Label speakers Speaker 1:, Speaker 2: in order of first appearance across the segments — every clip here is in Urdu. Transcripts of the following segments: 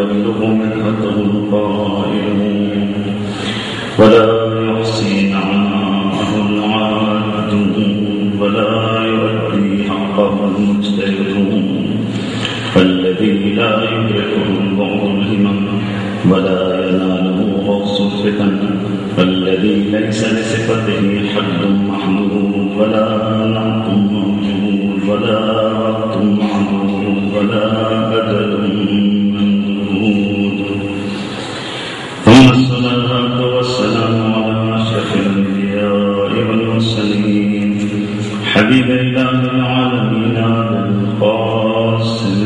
Speaker 1: يبلغ منهته القائلون ولا يحصي نعماءه العادون ولا يؤدي حقه المجتهدون الذي لا يدركه بعض الهمم ولا يناله غوص الفتن الذي ليس لصفته حد محمود ولا نعت موجود ولا وقت معدود ولا أجل ممدود ثم الصلاة والسلام على أشرف الأنبياء والمرسلين حبيب إله العالمين بالقاسم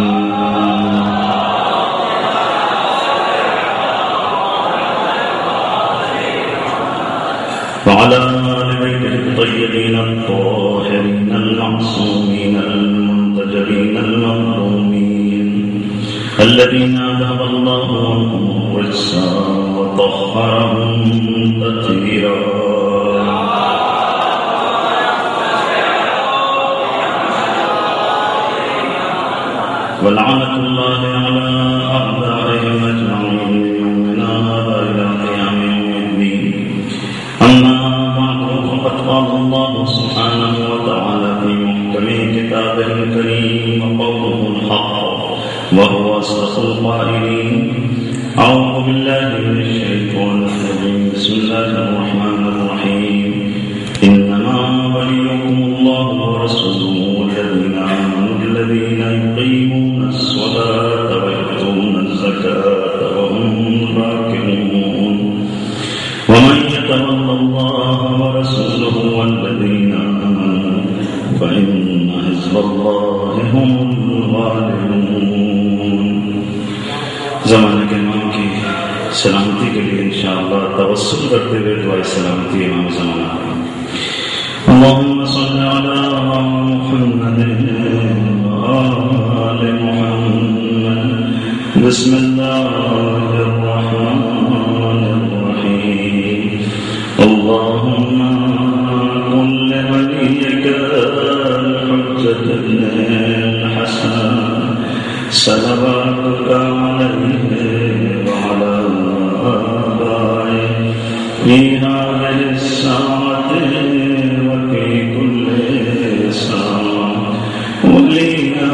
Speaker 1: وعلى آل بيته الطيبين الطاهرين المعصومين المنتجبين المظلومين الذين أذهب الله عنهم الرجس وطهرهم تطهيرا ولعنة الله على أعدائهم أجمعين من هذا إلى قيام يوم الدين أما بعد فقد قال الله سبحانه وتعالى في محكم كتابه الكريم وقوله الحق وهو أصدق القائلين أعوذ بالله من الشيطان الرجيم بسم الله الرحمن الرحيم إنما وليكم الله ورسوله والذين آمنوا الذين يقيمون الصلاة ويؤتون الزكاة وهم راكعون ومن يتول الله ورسوله والذين آمنوا فإن حزب الله هم الغالبون. زمانہ کے امام کی سلامتی کے لیے انشاءاللہ توسل کرتے ہوئے دعائے سلامتی امام زمانہ. اللهم صل على محمد وآل محمد. بسم الله الرحمن الرحيم. اللهم كن لوليك الحجة بن الحسن صلواتك عليه وعلى آبائه في هذه الساعة وفي كل ساعة وليا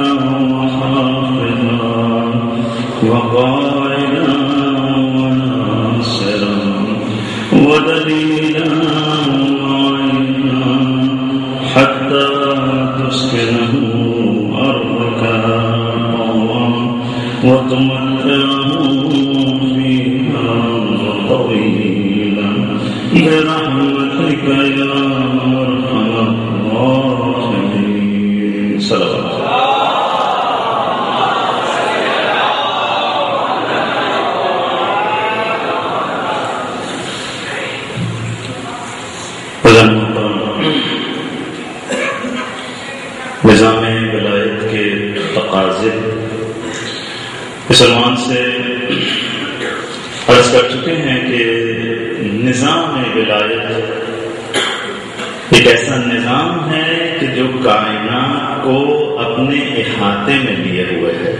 Speaker 1: وحافظا وقائدا وناصرا ودليلا وعينا حتى تسكنه أرضك وتمتعه فيها طويلا برحمتك يا أرحم الراحمين. صلوات نظام ولایت کے تقاضے مسلمان سے عرض کر چکے ہیں کہ نظام ولایت ایک ایسا نظام ہے کہ جو کائنات کو اپنے احاطے میں لیے ہوئے ہے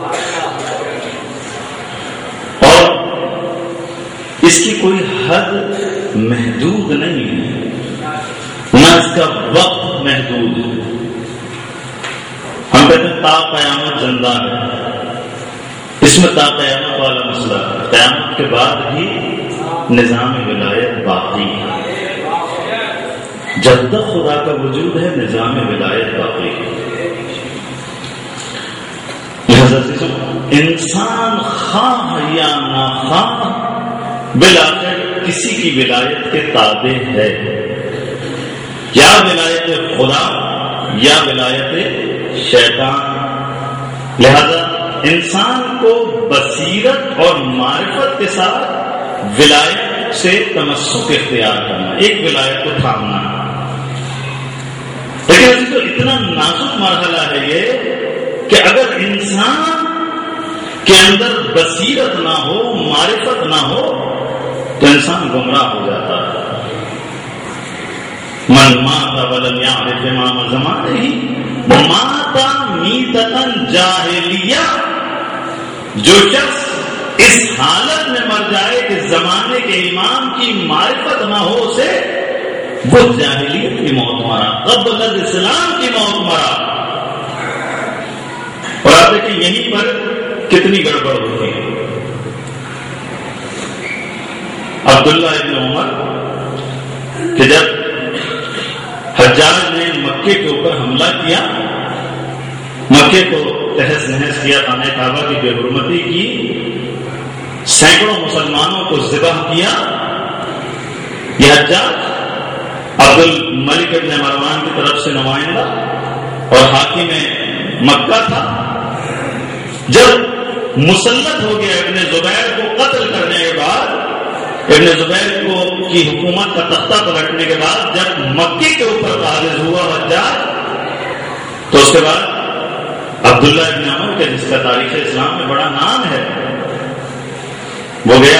Speaker 1: اور اس کی کوئی حد محدود نہیں ہے، نہ اس کا وقت محدود ہے. ہم کہتے ہیں تا قیامت زندہ ہے، اس میں تا قیامت والا مسئلہ ہے. قیامت کے بعد ہی نظام ولایت باقی ہے. جب تک خدا کا وجود ہے نظام ولایت باقی ہے. لہذا انسان خواہ یا ناخواہ بلاخر کسی کی ولایت کے تابع ہے، یا ولایت خدا یا ولایت شیطان. لہذا انسان کو بصیرت اور معرفت کے ساتھ ولایت سے تمسک اختیار کرنا، ایک ولایت کو تھامنا. لیکن تو اتنا نازک مرحلہ ہے یہ کہ اگر انسان کے اندر بصیرت نہ ہو، معرفت نہ ہو تو انسان گمراہ ہو جاتا ہے. من مات ولم يعرف امام زمانه مات میتۃ جاہلیہ. جو شخص اس حالت میں مر جائے کہ زمانے کے امام کی معرفت نہ ہو اسے، وہ جاہلیت کی موت مرا، قبل الاسلام کی موت مرا۔ اور آپ دیکھیں یہیں پر کتنی گڑبڑ ہوتی ہے۔ عبداللہ ابن عمر کہ جب حجاج نے مکے کے اوپر حملہ کیا، مکے کو تہس نہس کیا، خانہ کعبہ کی بے حرمتی کی، سینکڑوں مسلمانوں کو ذبح کیا، یہ حجاج عبد الملک ابن مروان کی طرف سے نمائندہ اور حاکم مکہ تھا، جب مسلط ہو گیا ابن زبیر کو قتل کرنے کے بعد، ابن زبیر کو کی حکومت کا تختہ پلٹنے کے بعد جب مکے کے اوپر قابض ہوا حجاج، تو اس کے بعد عبداللہ ابن عمر کے جس کا تاریخ اسلام میں بڑا نام ہے، وہ گیا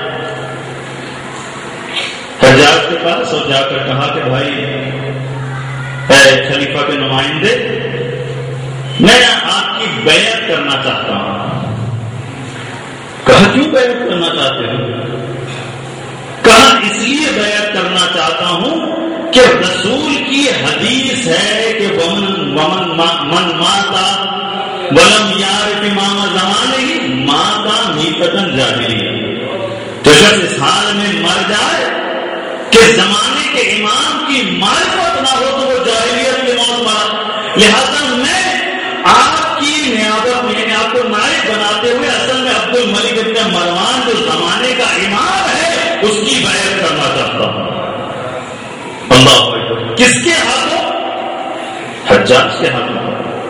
Speaker 1: حجاج کے پاس اور جا کر کہا کہ بھائی اے خلیفہ کے نمائندے، میں آپ کی بیعت کرنا چاہتا ہوں۔ کہا کیوں بیعت کرنا چاہتے ہو؟ کہا اس لیے بیعت کرنا چاہتا ہوں کہ رسول کی حدیث ہے کہ من ماتا ولم یعرف امام زمانہ ماتا میتۃ جاہلیہ، جو شخص اس حال میں مر جائے کہ زمانے کے امام کی معرفت نہ ہو تو وہ جاہلیت کی موت مرا۔ لہذا میں آپ کی نیابت میں آپ کو نائب بناتے ہوئے اصل میں عبد الملک ابن مروان جو زمانے کا امام ہے اس کی بیعت کرنا چاہتا ہوں۔ اللہ اکبر۔ کس کے ہاتھوں؟ حجاج کے ہاتھوں۔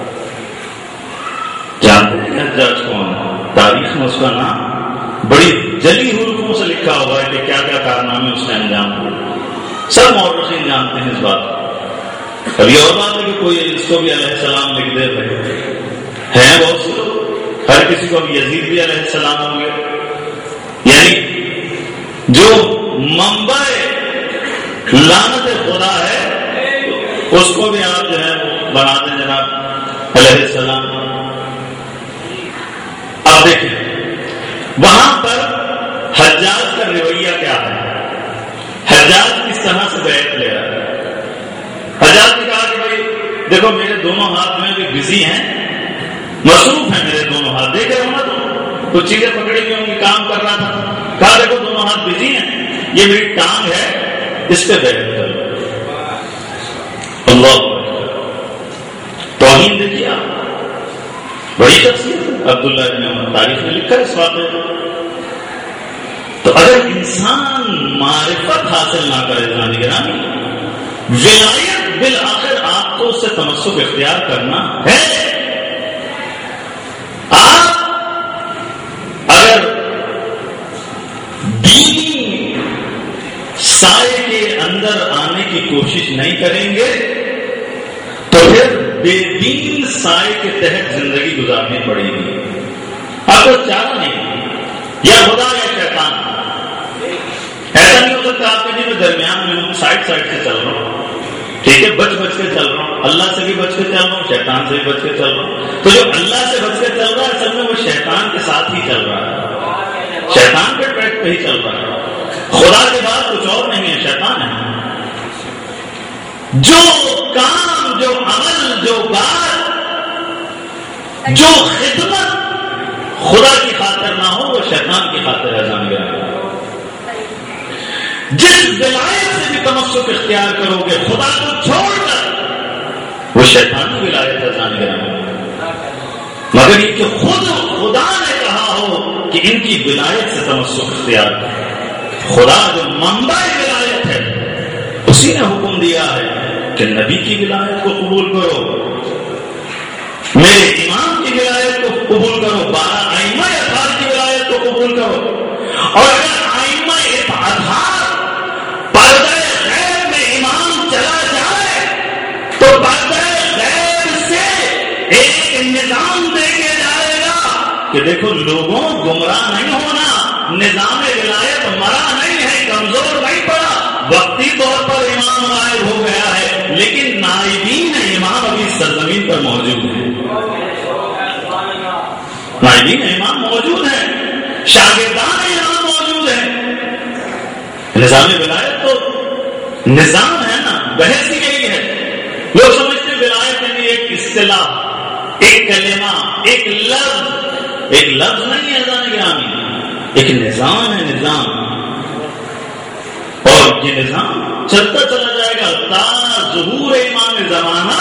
Speaker 1: جانتے ہیں حجاج کون ہے؟ تاریخ میں اس کا نام بڑی جلی حروفوں سے لکھا ہوا ہے کہ کیا کیا کارنامے اس نے انجام دیے، سب مورخین جانتے ہیں اس بات کو۔ ابھی اور بات ہے کہ کوئی اس کو بھی علیہ السلام لکھ دے رہے ہیں بہت سے لوگ، ہر کسی کو یزید بھی علیہ السلام ہوں گے، یعنی جو منبع لعنت خدا ہے اس کو بھی آپ جو ہے بنا دیں جناب علیہ السلام۔ اب دیکھیں وہاں پر حجاج کا رویہ کیا ہے، حجاج کس طرح سے بیعت لے رہا ہے۔ حجاج نے کہا کہ بھائی دیکھو میرے دونوں ہاتھ میں بھی بزی ہیں، مصروف ہیں میرے دونوں ہاتھ، دیکھ رہے ہو نا تم، کچھ چیزیں پکڑی ہوئی ہوں گی، کام کر رہا تھا، کہا دیکھو دونوں ہاتھ بزی ہیں، یہ میری ٹانگ ہے، اس پہ بیعت کرو۔ اللہ توہین دیکھیے آپ، بڑی شخصیت عبداللہ ابن عمر، تاریخ میں لکھا ہے اس واقعے۔ تو اگر انسان معرفت حاصل نہ کرے جانی گرامی، ولایت بالآخر آپ کو اس سے تمسک اختیار کرنا ہے۔ آپ اگر دینی سائے کے اندر آنے کی کوشش نہیں کریں گے تو پھر بے دین سائے کے تحت زندگی گزارنی پڑے گی۔ آپ کو چارہ نہیں، یا خدا یا شیطان، ایسا نہیں ہو سکتا آپ کے میں درمیان میں سائڈ سے چل رہا ہوں، ٹھیک ہے، بچ کے چل رہا ہوں، اللہ سے بھی بچ کے چل رہا ہوں، شیطان سے بھی بچ کے چل رہا ہوں۔ تو جو اللہ سے بچ کے چل رہا ہے اصل میں وہ شیطان کے ساتھ ہی چل رہا ہے، شیطان کے ٹریک پہ ہی چل رہا ہے، خدا کے بعد کچھ اور نہیں ہے، شیطان ہے۔ جو کام، جو عمل، جو بات، جو خدمت خدا کی خاطر نہ ہو وہ شیطان کی خاطر ہے جان گیا۔ جس ولایت سے بھی تمسک اختیار کرو گے خدا کو چھوڑ کر وہ شیطانی ولایت ہے جان گیا، مگر یہ کہ خود خدا نے کہا ہو کہ ان کی ولایت سے تمسک اختیار کرو۔ خدا جو منبع ولایت ہے اسی نے حکم دیا ہے کہ نبی کی ولایت کو قبول کرو، میرے امام کی ولایت کو قبول کرو، 12 ائمہ اطہار کی ولایت کو قبول کرو۔ اور اگر ائمہ اطہار پردہ غیب میں امام چلا جائے تو پردہ غیب سے ایک نظام دے کے جائے گا کہ دیکھو لوگوں گمراہ نہیں ہونا، نظام ولایت مرا نہیں ہے، کمزور نہیں پڑا، وقتی طور پر امام غائب ہو گیا ہے لیکن نائبین امام ابھی سرزمین پر موجود ہیں۔ نائبین امام موجود ہیں، شاگردان امام موجود ہیں. نظام ولایت تو نظام ہے نا، بحث ہی یہی ہے. لوگ سمجھتے ہیں ولایت یعنی ایک اصطلاح، ایک کلمہ، ایک لفظ نہیں ہے اذان گرامی، ایک نظام ہے، نظام. اور یہ نظام چلتا چلا جائے گا تا ظہور امام زمانہ.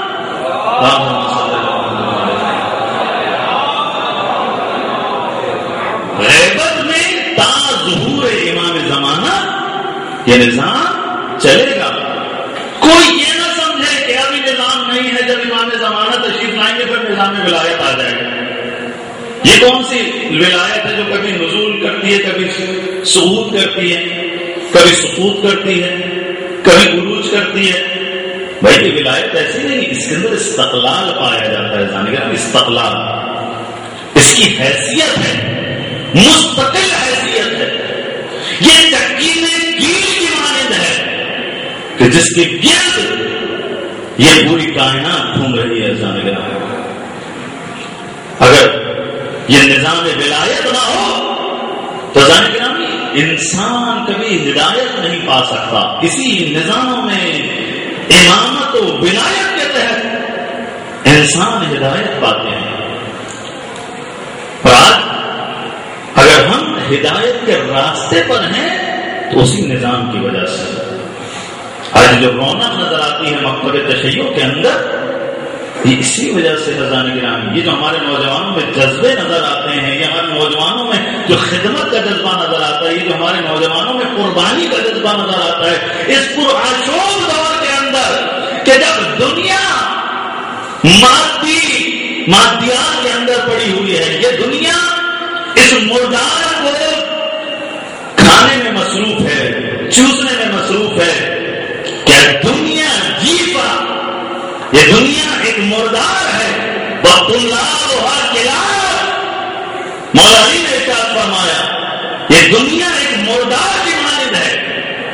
Speaker 1: غیبت میں تا ظہور امام زمانہ یہ نظام چلے گا. کوئی یہ نہ سمجھے کہ ابھی نظام نہیں ہے، جب امام زمانہ تشریف لائیں گے پھر نظام ولایت آ جائے گا. یہ کون سی ولایت ہے جو کبھی نزول کرتی ہے، کبھی صعود کرتی ہے، کبھی سقوط کرتی ہے، کبھی عروج کرتی ہے؟ بھائی یہ ولایت ایسی نہیں، اس کے اندر استقلال پایا جاتا ہے. جانگرام استقلال، اس کی حیثیت ہے، مستقل حیثیت ہے. یہ چکی میں کیل کی مانند ہے کہ جس کے گرد یہ پوری کائنات گھوم رہی ہے. جانگرام اگر یہ نظام ولایت نہ ہو تو جانگرام انسان کبھی ہدایت نہیں پا سکتا. اسی نظام میں امامت و ولایت کے تحت انسان ہدایت پاتے ہیں. اور آج اگر ہم ہدایت کے راستے پر ہیں تو اسی نظام کی وجہ سے آج جو رونق نظر آتی ہے مکتب تشیع کے اندر، یہ اسی وجہ سے حضران گرامی، یہ جو ہمارے نوجوانوں میں جذبے نظر آتے ہیں، یہ ہمارے نوجوانوں میں جو خدمت کا جذبہ نظر آتا ہے، یہ جو ہمارے نوجوانوں میں قربانی کا جذبہ نظر آتا ہے اس پرآشوب دور کے اندر، کہ جب دنیا مادیات کے اندر پڑی ہوئی ہے، یہ دنیا اس مردار کو کھانے میں مصروف ہے، چوسنے میں مصروف ہے. کیا دنیا جیفا، یہ دنیا ایک مردار ہے. وقت اللہ مولا علی نے ارشاد فرمایا یہ دنیا ایک مردار کی مانند ہے،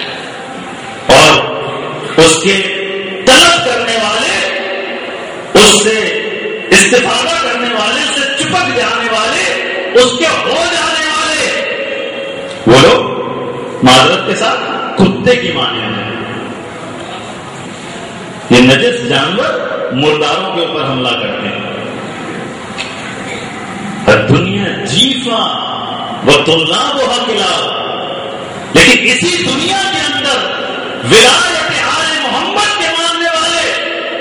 Speaker 1: اور اس کے طلب کرنے والے، اس سے استفادہ کرنے والے، اس سے چپک جانے والے، اس کے ہو جانے والے وہ لوگ معذرت کے ساتھ کتے کی مانند ہیں. یہ نجس جانور مرداروں کے اوپر حملہ کرتے ہیں. دنیا جیفا وقت اللہ وہ حقلا، لیکن اسی دنیا کے اندر ولایت آل محمد کے ماننے والے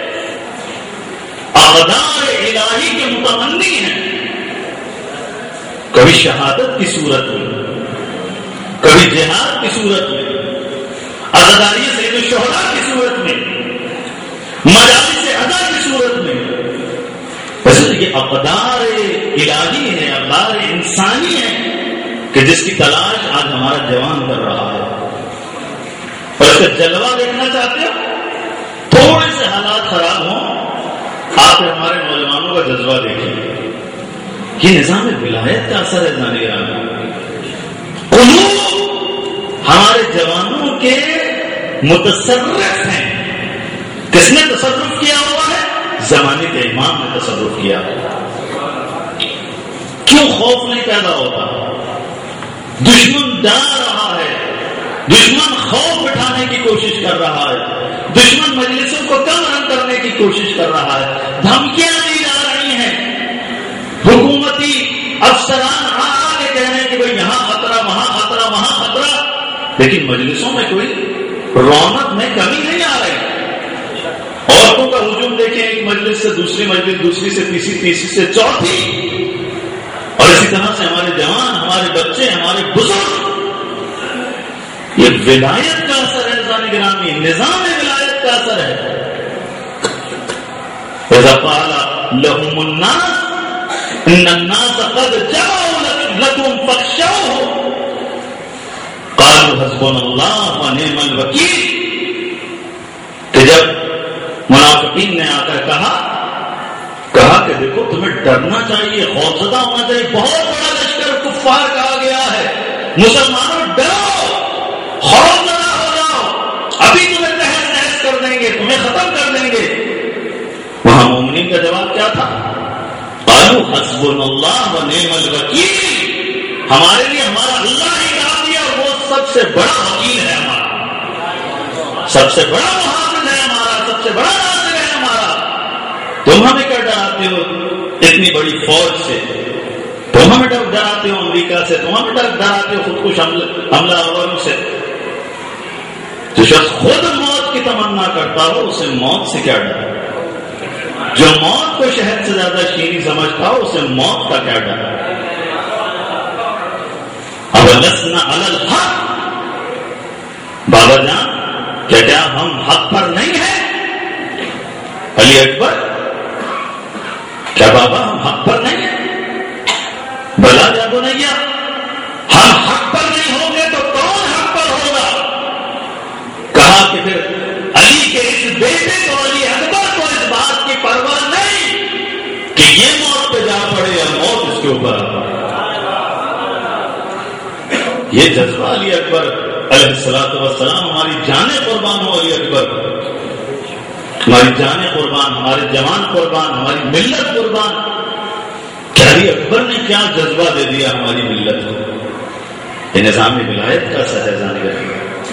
Speaker 1: اقدار الہی کے متمنی ہیں. کبھی شہادت کی صورت میں، کبھی جہاد کی صورت میں، عزاداری سید الشہداء کی صورت میں، مجالس ادا کی صورت میں. یہ اقدار الہی ہے، اقدار انسانی ہے کہ جس کی تلاش آج ہمارا جوان کر رہا ہے. اور اس کا جلوہ دیکھنا چاہتے ہو؟ تھوڑے سے حالات خراب ہوں، آپ ہمارے نوجوانوں کا جذبہ دیکھیں. یہ نظام ولایت کا اثر ہے. جانگرام قلوب ہمارے جوانوں کے متصرف ہیں. کس نے تصرف کیا ہوا ہے؟ زمانے کے امام نے تصرف کیا. کیوں خوف نہیں پیدا ہوتا؟ دشمن ڈر رہا ہے، دشمن خوف بٹھانے کی کوشش کر رہا ہے، دشمن مجلسوں کو کم رنگ کرنے کی کوشش کر رہا ہے، دھمکیاں دی جا رہی ہیں. حکومتی افسران آ کے کہہ رہے ہیں کہ بھائی یہاں خطرہ، وہاں خطرہ، وہاں خطرہ، لیکن مجلسوں میں کوئی رونق میں کمی نہیں آ رہی. عورتوں کا ہجوم دیکھیں، ایک مجلس سے دوسری مجلس، دوسری سے تیسری، تیسری سے چوتھی. اور اسی طرح سے ہمارے جوان، ہمارے بچے، ہمارے بزرگ، یہ ولایت کا اثر ہے. گرامی نظام ولایت کا اثر ہے. اذا قال لهم الناس ان الناس قد جمعوا لكم فاخشوهم قالوا حسبنا الله ونعم الوکیل. کہ جب منافقین نے آ کر کہا کہ دیکھو تمہیں ڈرنا چاہیے، خوفزدہ ہونا چاہیے، بہت بڑا لشکر کفار کا آ گیا ہے، مسلمانوں ڈرو، خوفزدہ ہو جاؤ، ابھی تمہیں تہس نہس کر دیں گے، تمہیں ختم کر دیں گے. وہاں مومنین کا جواب کیا تھا؟ قالوا حسبنا اللہ ونعم الوکیل، ہمارے لیے ہمارا اللہ ہی کافی ہے، وہ سب سے بڑا وکیل ہے ہمارا، سب سے بڑا محافظ ہے ہمارا، سب سے بڑا ناصر ہے ہمارا۔ تم ہمیں کیا ڈراتے ہو اتنی بڑی فوج سے؟ تم ہمیں ڈراتے ہو امریکہ سے، تم ہمیں ڈراتے ہو خودکش حملہ آوروں سے۔ جو شخص خود موت کی تمنا کرتا ہو اسے موت سے کیا ڈر؟ جو موت کو شہد سے زیادہ شیریں سمجھتا ہو اسے موت کا کیا ڈر؟ اولسنا علی الحق، بابا جان کیا ہم حق پر نہیں ہیں؟ علی اکبر، کیا بابا ہم حق پر نہیں ہیں؟ بلا جادو نہیں کیا ہم حق پر نہیں ہوں گے تو کون حق پر ہوگا؟ کہا کہ پھر علی کے اس بیٹے کو، علی اکبر کو اس بات کی پرواہ نہیں کہ یہ موت پہ جا پڑے یا موت اس کے اوپر آ پڑے۔ یہ جذبہ علی اکبر علیہ السلام، ہماری جانیں قربان ہو علی اکبر، ہماری جانیں قربان، ہمارے جوان قربان، ہماری ملت قربان۔ علی اکبر نے کیا جذبہ دے دیا ہماری ملت کو، یہ نظام ولایت کا سہزان ہے۔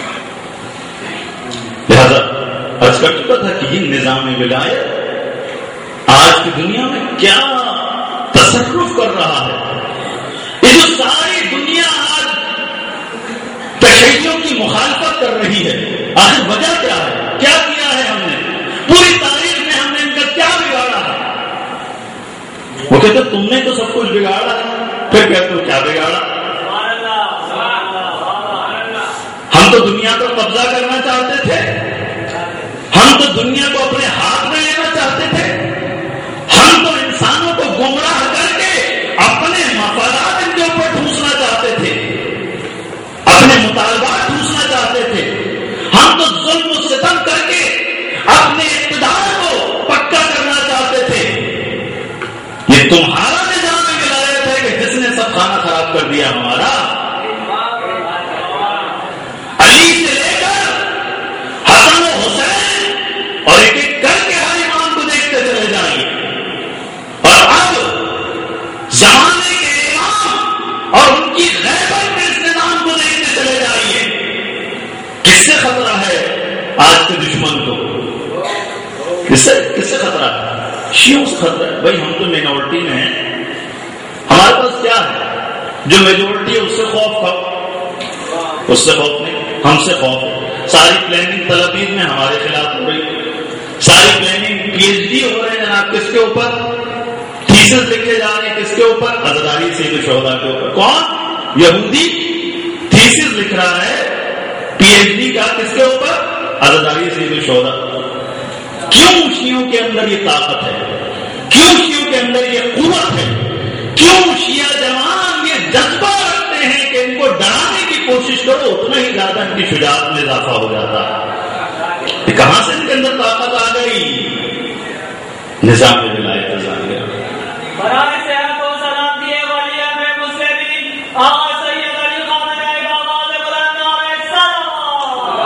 Speaker 1: لہذا عرض کر چکا تھا کہ یہ نظام ولایت آج کی دنیا میں کیا تصرف کر رہا ہے۔ یہ جو ساری دنیا آج تشیعوں کی مخالفت کر رہی ہے، آخر وجہ کیا ہے؟ کیا کیا ہے ہم نے؟ پوری تاریخ میں ہم نے ان کا کیا بگاڑا ہے؟ وہ کہتے تم نے تو سب کچھ بگاڑا ہے، پھر کہتے ہو کیا بگاڑا؟ ہم تو دنیا پر قبضہ کرنا چاہتے تھے، ہم تو دنیا کو اپنے ہاتھ میں لینا چاہتے تھے، ہم تو انسانوں کو گمراہ کر کے اپنے مفادات ان کے اوپر ٹھوسنا چاہتے تھے، اپنے مطالبات ٹھوسنا چاہتے تھے، ہم تو ظلم و ستم کر کے اپنے اقتدار کو پکا کرنا چاہتے تھے۔ یہ تمہارا نظام ولایت ہے کہ جس نے سب کھانا خراب کر دیا ہمارا۔ علی سے لے کر حسن و حسین اور ایک ایک کر کے ہر امام کو دیکھتے چلے جائیے، اور اب زمانے کے امام اور ان کی غیبت کے اس نظام کو دیکھتے چلے جائیے۔ کس سے خطرہ ہے آج کے دشمن کو؟ کس سے خطرہ ہے؟ شیعوں سے خطرہ ہے۔ بھائی ہم تو مینورٹی میں ہیں، ہمارے پاس کیا ہے؟ جو میجورٹی ہے اس سے خوف کھاؤ، اس سے خوف نہیں، ہم سے خوف ہے۔ ساری پلاننگ تلابیب میں ہمارے خلاف ہو رہی، ساری پلاننگ پی ایچ ڈی ہو رہے ہیں جناب کس کے اوپر؟ تھیسس لکھے جا رہے ہیں کس کے اوپر؟ عزداری سید الشہداء کے اوپر۔ کون؟ یہودی تھیسس لکھ رہا ہے پی ایچ ڈی کا کس کے اوپر؟ عزداری سید الشہداء۔ کیوں شیعوں کے اندر یہ طاقت ہے؟ کیوں شیعوں کے اندر یہ قوت ہے؟ کیوں شیعہ جوان یہ جذبہ رکھتے ہیں کہ ان کو ڈرانے کی کوشش کرو اتنا ہی زیادہ ان کی شجاعت میں اضافہ ہو جاتا ہے؟ کہاں سے ان کے اندر طاقت آ گئی؟ نظام ولایت نظام گیا۔
Speaker 2: برائے صحت و سلام دیے ولی امر مسلمین آقا سید علی خامنہ ای آواز بلند نعرہ سلام۔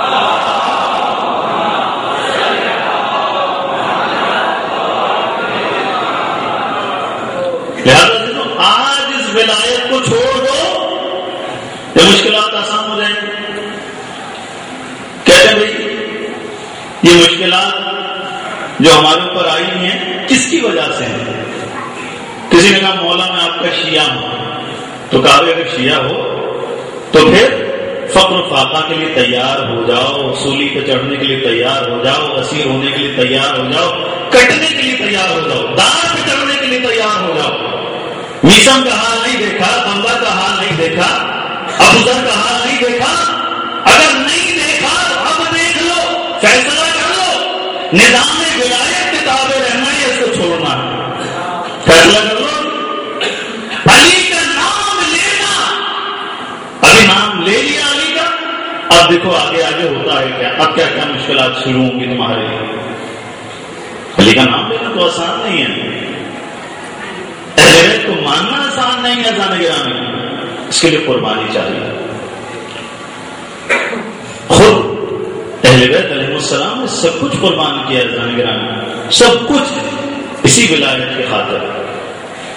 Speaker 1: لہٰذا آج اس ولایت کو چھوڑ دو، یہ مشکلات آسان ہو جائیں گی۔ کہتے ہیں بھائی یہ مشکلات جو ہمارے اوپر آئی ہیں کس کی وجہ سے ہیں؟ کسی نے کہا مولا میں آپ کا شیعہ ہوں، تو کہا اگر شیعہ ہو تو پھر فقر و فاقہ کے لیے تیار ہو جاؤ، اصولی پہ چڑھنے کے لیے تیار ہو جاؤ، اسیر ہونے کے لیے تیار ہو جاؤ، کٹنے کے لیے تیار ہو جاؤ، دار پہ چڑھنے کے لیے تیار ہو جاؤ۔ میسم کا حال نہیں دیکھا، بمبا کا حال نہیں دیکھا، ابوذر کا حال نہیں دیکھا؟ اگر نہیں دیکھا تو اب دیکھ لو، فیصلہ کر لو، نظام ولایت کے تابع رہنا ہے، اس کو چھوڑنا ہے، فیصلہ کر لو۔ علی کا نام لینا، ابھی نام لے لیا علی کا، اب دیکھو آگے آگے ہوتا ہے کیا، اب کیا کیا مشکلات شروع ہوں گی تمہارے لیے۔ علی کا نام لینا تو آسان نہیں ہے، اہل بیت کو ماننا آسان نہیں ہے جانے گرامی، اس کے لیے قربانی چاہیے۔ خود اہل بیت علیہ السلام نے سب کچھ قربان کیا ہے جانے گرامی، سب کچھ اسی ولایت کی خاطر۔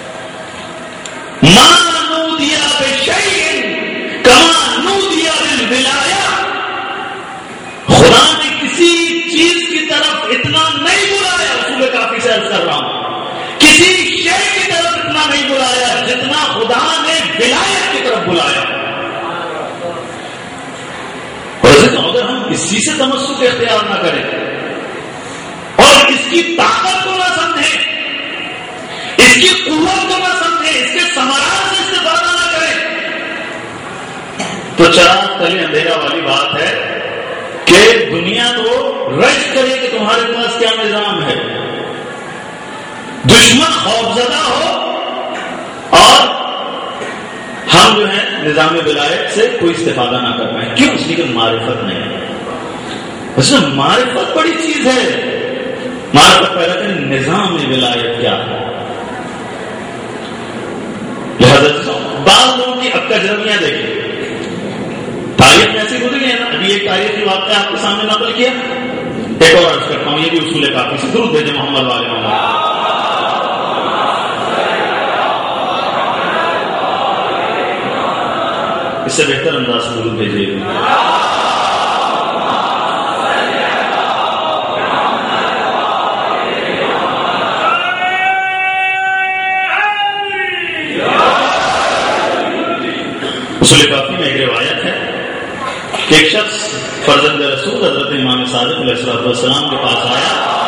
Speaker 1: ما نودی بشیء کما نودی بالولایہ، خدا نے کسی چیز کی طرف اتنا نہیں بلایا، اصول کافی سے عرض کر رہا ہوں، کسی شے کی طرف اتنا نہیں بلایا جتنا خدا نے ولایت کی طرف بلایا۔ اور اگر ہم اسی سے تمسک اختیار نہ کریں اور اس کی طاقت کو نہ سمجھیں، اس کی قوت کو نہ سمجھیں، اس کے ثمرات سے استفادہ نہ کریں، تو چراغ تلے اندھیرا والی بات ہے کہ دنیا تو رج کرے کہ تمہارے پاس کیا نظام ہے، دشمن خوفزدہ ہو اور ہم جو ہے نظام ولایت سے کوئی استفادہ نہ کر پائیں۔ کیوں؟ اس لیے کہ معرفت نہیں، اس میں معرفت بڑی چیز ہے۔ معرفت پیدا کریں نظام ولایت کیا ہے۔ لہذا بعض لوگوں کی اب تجربیاں دیکھیں، تاریخ میں ایسی گزری ہے نا، ابھی ایک تاریخی واقعہ آپ کے سامنے نقل کیا، ایک اور عرض کرتا ہوں، یہ بھی اصول کافی سے درود بھیجے محمد والے محمد۔ اس سے بہتر انداز سے درود بھیجیے گا۔ اصول کافی میں ایک روایت ہے کہ ایک شخص فرزند رسول حضرت امام صادق علیہ السلام کے پاس آیا،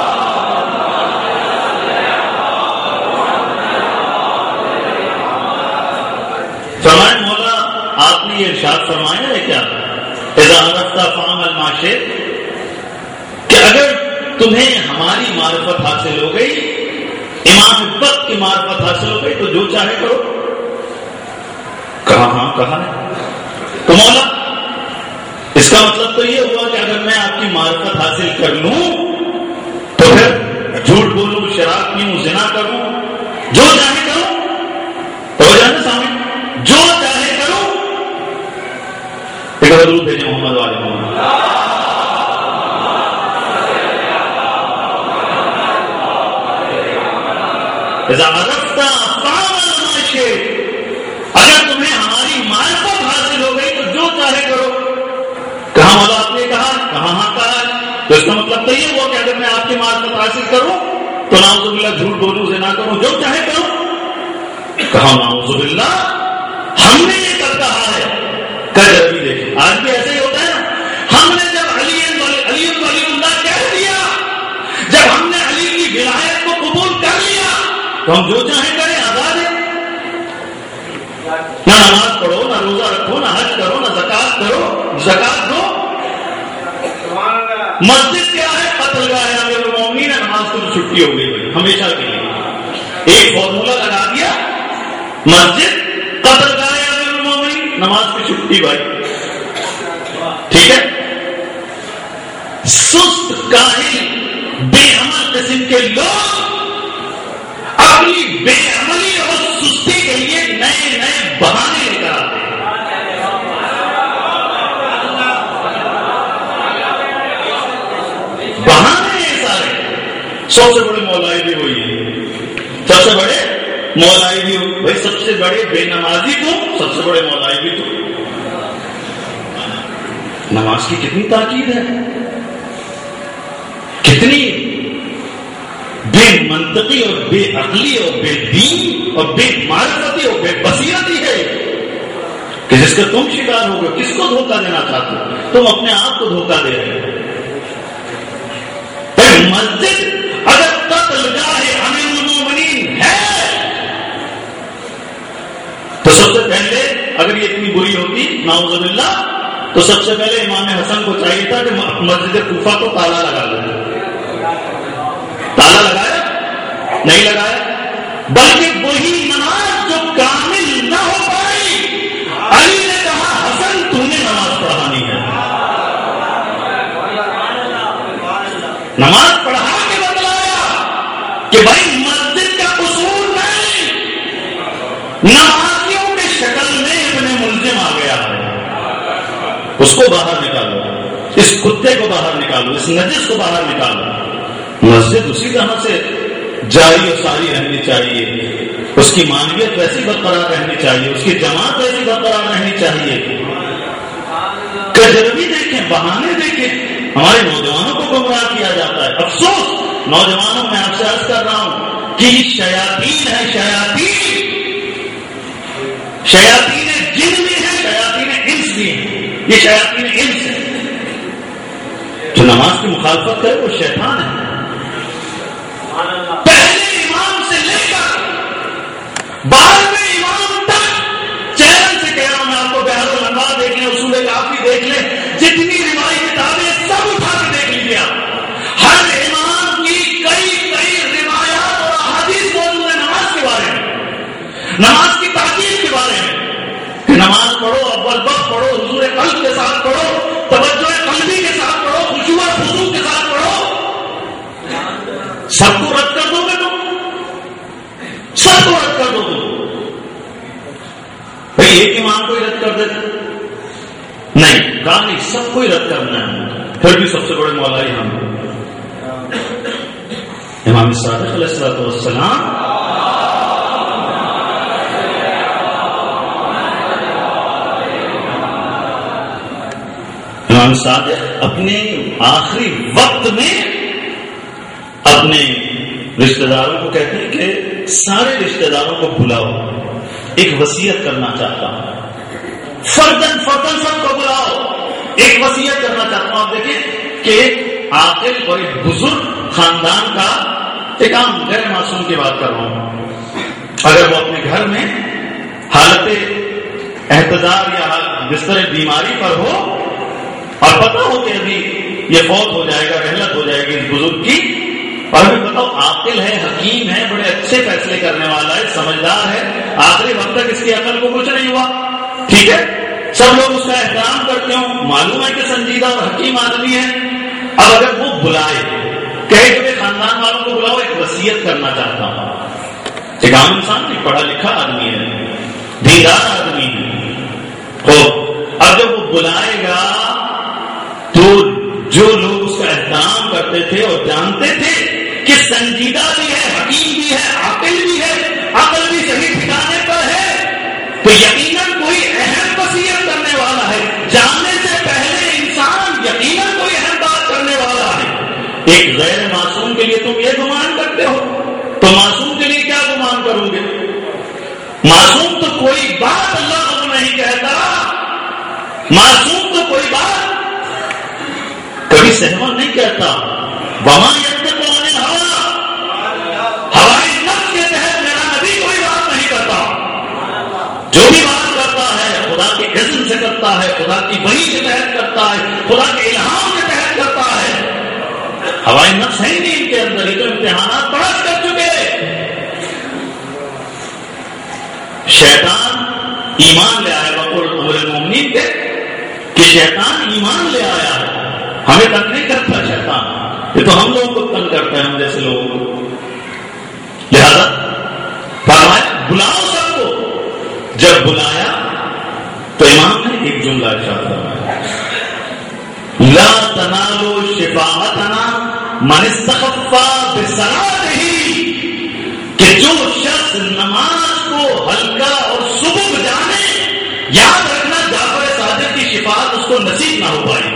Speaker 1: فرمایا مولا آپ نے یہ ارشاد فرمایا ہے کیا اذا عرفت فعمل ما شئت، کہ اگر تمہیں ہماری معرفت حاصل ہو گئی، امام وقت کی معرفت حاصل ہو گئی تو جو چاہے کرو۔ کہا ہاں کہا ہے، تو مولا اس کا مطلب تو یہ ہوا کہ اگر میں آپ کی معرفت حاصل کر لوں تو پھر جھوٹ بولوں، شراب پیوں، زنا کروں، جو چاہے کروں، تو جانے سامنے جو چاہے کروں۔ ایک درود بھیجیں محمد والے محمد۔ اذا عرفت فعمل ما شئت، اگر تمہیں ہماری معرفت حاصل ہو گئی تو جو چاہے کرو۔ کہاں مولا آپ نے کہا، کہاں ہاں کہا ہے، تو اس کا مطلب تو یہ ہوا کہ اگر میں آپ کی معرفت حاصل کروں تو نعوذ باللہ جھوٹ بولوں، زنا کروں، جو چاہے کروں۔ کہا نعوذ باللہ ہم نے یہ کب کہا ہے؟ کل ابھی دیکھیں آج بھی ایسے ہی ہوتا ہے نا، ہم نے جب علی ولی اللہ کہہ دیا، جب ہم نے علی کی ولایت کو قبول کر لیا تو ہم جو چاہیں کریں، آزاد ہے۔ نہ نماز پڑھو، نہ روزہ رکھو، نہ حج کرو، نہ زکات کرو، زکات دو۔ مسجد کیا ہے؟ قتل گاہ ہے، امیر المومنین ہے، نماز کو چھٹی ہو گئی بھائی ہمیشہ کے لیے۔ ایک فارمولا لگا دیا، مسجد قتل گاہ ہے، امیر المومنین، نماز کی چھٹی بھائی، ٹھیک ہے۔ سست کاہل بے عمل قسم کے لوگ اپنی بے عملی اور سستی کے لیے نئے نئے بہانے لے کر آتے ہیں۔ بہانے ہیں سارے۔ سب سے بڑے مولوی بھی وہی ہے، سب سے بڑے مولوی بھی بھائی، سب سے بڑے بے نمازی کو، سب سے بڑے مولوی بھی تو۔ نماز کی کتنی تاکید ہے، کتنی بے منطقی اور بے عقلی اور بے دین اور بے معرفتی اور بے بصیرتی ہے کہ جس کا تم شکار ہو گئے۔ کس کو دھوکہ دینا چاہتے ہو؟ تم اپنے آپ کو دھوکہ دے رہے ہو۔ مسجد اگر قتل گاہ امیر المومنین ہے تو سب سے پہلے اگر یہ اتنی بری ہوتی نعوذ باللہ تو سب سے پہلے امام حسن کو چاہیے تھا کہ مسجد کوفہ کو تالا لگا دے۔ تالا لگایا؟ نہیں لگایا، بلکہ وہی نماز جو کامل نہ ہو پائی، علی نے کہا حسن تو نے نماز پڑھانی ہے، نماز پڑھا کے بتلایا کہ بھائی مسجد کا قصور نہیں، نمازیوں کی شکل میں ابن ملزم آ گیا ہے، اس کو باہر نکالو، اس کتے کو باہر نکالو، اس نجس کو باہر نکالو۔ مسجد اسی طرح سے جاری اور ساری رہنی چاہیے اس کی معنویت ویسی برقرار رہنی چاہیے، اس کی جماعت ویسی برقرار رہنی چاہیے. کجروی دیکھیں، بہانے دیکھیں، ہمارے نوجوانوں کو گمراہ کیا جاتا ہے. افسوس نوجوانوں میں آپ سے عرض کر رہا ہوں کہ یہ شیاطین ہے، شیاطین جن بھی ہیں، شیاطین انس بھی ہیں. یہ شیاطین انس ہے. جو نماز کی مخالفت کرے وہ شیطان ہے. پہلے امام سے لے کر 12ویں امام تک چیلنج سے کہہ رہا ہوں میں آپ کو، بہار الانوار دیکھ لیں، اصول کافی دیکھ لیں، جتنی روایتی کتابیں سب اٹھا کے دیکھ لیجیے آپ. ہر امام کی کئی روایات اور احادیث موجود ہے نماز کے بارے میں، نماز کی تاکید کے بارے میں کہ نماز پڑھو، اول وقت پڑھو، حضور قلب کے ساتھ پڑھو، توجہ قلبی کے ساتھ پڑھو، خشوع اور خضوع کے ساتھ پڑھو. سب کو رد کر دو گے تم، سب کو رد کر دو گے. بھائی ایک امام کو ہی رد کر دیتے نہیں، کہا نہیں سب کو ہی رد کرنا ہے. پھر بھی سب سے بڑے مولائی ہم امام صادق علیہ الصلوۃ والسلام امام صادق اپنے آخری وقت میں اپنے رشتہ داروں کو کہتے ہیں کہ سارے رشتہ داروں کو بلاؤ، ایک وصیت کرنا چاہتا ہوں. فردن سب کو بلاؤ، ایک وصیت کرنا چاہتا ہوں. آپ دیکھیں کہ ایک عاقل اور ایک بزرگ خاندان کا ایک عام غیر معصوم کی بات کر رہا ہوں، اگر وہ اپنے گھر میں حالت احتضار یا بستر بیماری پر ہو اور پتا ہو کہ ابھی یہ فوت ہو جائے گا، رحلت ہو جائے گی اس بزرگ کی، اور ابھی بتاؤ عاقل ہے، حکیم ہے، بڑے اچھے فیصلے کرنے والا ہے، سمجھدار ہے، آخری وقت تک اس کی عقل کو کچھ نہیں ہوا، ٹھیک ہے، سب لوگ اس کا احترام کرتے ہوں، معلوم ہے کہ سنجیدہ اور حکیم آدمی ہے. اب اگر وہ بلائے، کہے کہ خاندان والوں کو بلاؤ، ایک وصیت کرنا چاہتا ہوں. ایک عام انسان نہیں، پڑھا لکھا آدمی ہے، دیندار آدمی ہے. اب جب وہ بلائے گا تو جو لوگ اس کا احترام کرتے تھے اور جانتے تھے کہ سنجیدہ بھی ہے، حکیم بھی ہے، عاقل بھی ہے، عقل بھی صحیح ٹھکانے پر ہے، تو یقیناً کوئی اہم وصیت کرنے والا ہے. جاننے سے پہلے انسان یقیناً کوئی اہم بات کرنے والا ہے. ایک غیر معصوم کے لیے تم یہ گمان کرتے ہو تو معصوم کے لیے کیا گمان کرو گے؟ معصوم تو کوئی بات اللہ کو نہیں کہتا، معصوم تو کوئی بات کبھی سہوا نہیں کہتا. وما ينطق عن الهوى، ہوائے نفس کے تحت میرا نبی کوئی بات نہیں کرتا. جو بھی بات کرتا ہے خدا کے اذن سے کرتا ہے، خدا کی وحی کے تحت کرتا ہے، خدا کے الہام کے تحت کرتا ہے. ہوائے نفس ہے ہی نہیں ان کے اندر. یہ تو امتحانات پڑھ کر چکے. شیطان ایمان لے آیا، وقل امور المؤمنین کے کہ شیطان ایمان لے آیا ہے. ہمیں تنگ نہیں کرتا شیطان، یہ تو ہم لوگوں کو تنگ کرتا ہے، ہم جیسے لوگوں کو. لہذا فرمایا بلاؤ سب کو. جب بلایا تو امام نے ایک جملہ ارشاد فرمایا، لا تنالوا شفاعتنا من استخفا بصلاته، کہ جو شخص نماز کو ہلکا اور سبک جانے، یاد رکھنا جعفر صادق کی شفاعت اس کو نصیب نہ ہو پائی.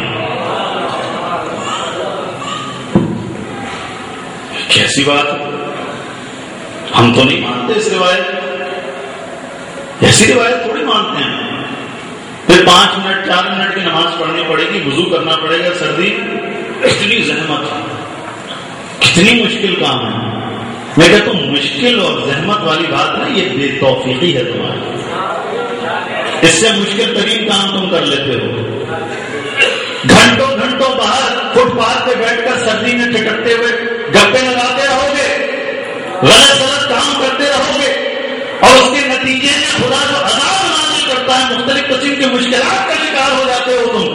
Speaker 1: کیسی بات ہے، ہم تو نہیں مانتے اس روایت، ایسی روایت تھوڑی مانتے ہیں. پھر 5 منٹ 4 منٹ کی نماز پڑھنی پڑے گی، وضو کرنا پڑے گا سردی، کتنی زحمت ہے، کتنی مشکل کام ہے. میں کہتا ہوں مشکل اور زحمت والی بات ہے، یہ بے توفیقی ہے تمہاری. اس سے مشکل ترین کام تم کر لیتے ہو. گھنٹوں باہر فٹ پاتھ پہ بیٹھ کر سردی میں ٹھٹکتے ہوئے گپے لگاتے رہو گے، غلط کام کرتے رہو گے، اور اس کے نتیجے میں خدا جو عذاب نازل کرتا ہے، مختلف قسم کی مشکلات کا شکار ہو جاتے ہو تم.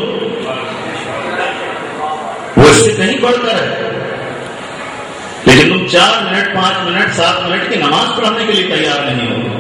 Speaker 1: وہ اس سے کہیں بڑھ کر ہے. لیکن تم 4 منٹ 5 منٹ 7 منٹ کی نماز پڑھنے کے لیے تیار نہیں ہو.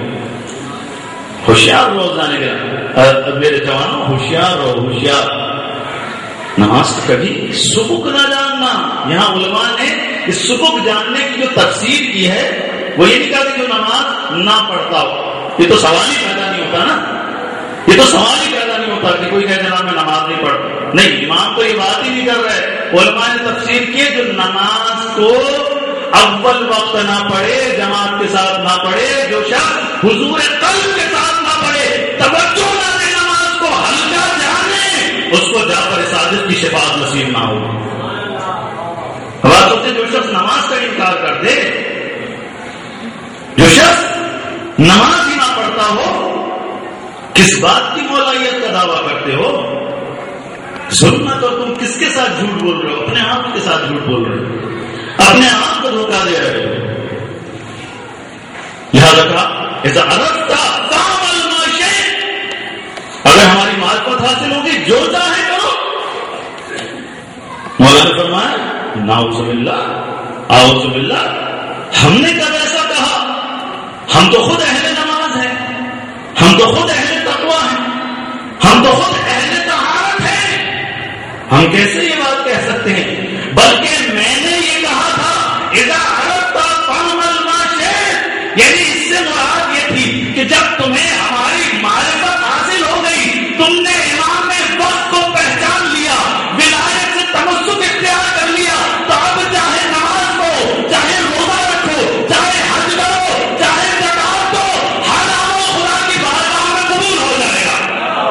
Speaker 1: ہوشیار روزانے کا میرے جوانوں، ہوشیار رہو، ہوشیار. نماز کا کبھی سبک نہ جاننا. یہاں علماء نے اس سبک جاننے کی جو تفسیر کی ہے وہ یہ نہیں کہا کہ جو نماز نہ پڑھتا ہو. یہ تو سوال ہی پیدا نہیں ہوتا نا, یہ تو سوال ہی پیدا نہیں ہوتا کہ کوئی کہے جناب میں نماز نہیں پڑھتا. نہیں, امام تو یہ بات ہی نہیں کر رہے. علماء نے تفسیر کی جو نماز کو اول وقت نہ پڑھے, جماعت کے ساتھ نہ پڑھے, جو شخص حضور قلب کے ساتھ نہ پڑھے, توجہ نہ دے نماز کو, ہلکا جانے, اس کو جعفر صادق کی شفاعت نصیب نہ ہو. بات ہوتے جو شخص نماز کا انکار کر دے, جو شخص نماز ہی نہ پڑھتا ہو, کس بات کی مولائیت کا دعویٰ کرتے ہو؟ ظلمت. اور تم کس کے ساتھ جھوٹ بول رہے ہو؟ اپنے آپ کے ساتھ جھوٹ بول رہے ہو, اپنے آپ کو دھوکہ دے رہے ہو. لہٰذا کہا ایسا عرب تھا اگر ہماری معرفت حاصل ہوگی جو چاہے کرو. مولانا نے فرمایا نعوذ باللہ اعوذ باللہ, ہم نے کب ایسا کہا؟ ہم تو خود اہل نماز ہیں, ہم تو خود اہل تقویٰ ہیں, ہم تو خود اہل طہارت ہیں, ہم کیسے یہ بات کہہ سکتے ہیں؟ بلکہ میں نے یہ کہا تھا اذا عرفت طعم المعشر, یعنی اس سے مراد یہ تھی کہ جب تمہیں ہماری معرفت حاصل ہو گئی, تم نے امام وقت کو پہچان لیا, ولایت سے تمسک اختیار کر لیا, تو اب چاہے نماز ہو, چاہے روزہ رکھو, چاہے حج کرو, چاہے زکات دو, ہر عمل خدا کی بارگاہ میں قبول ہو جائے گا.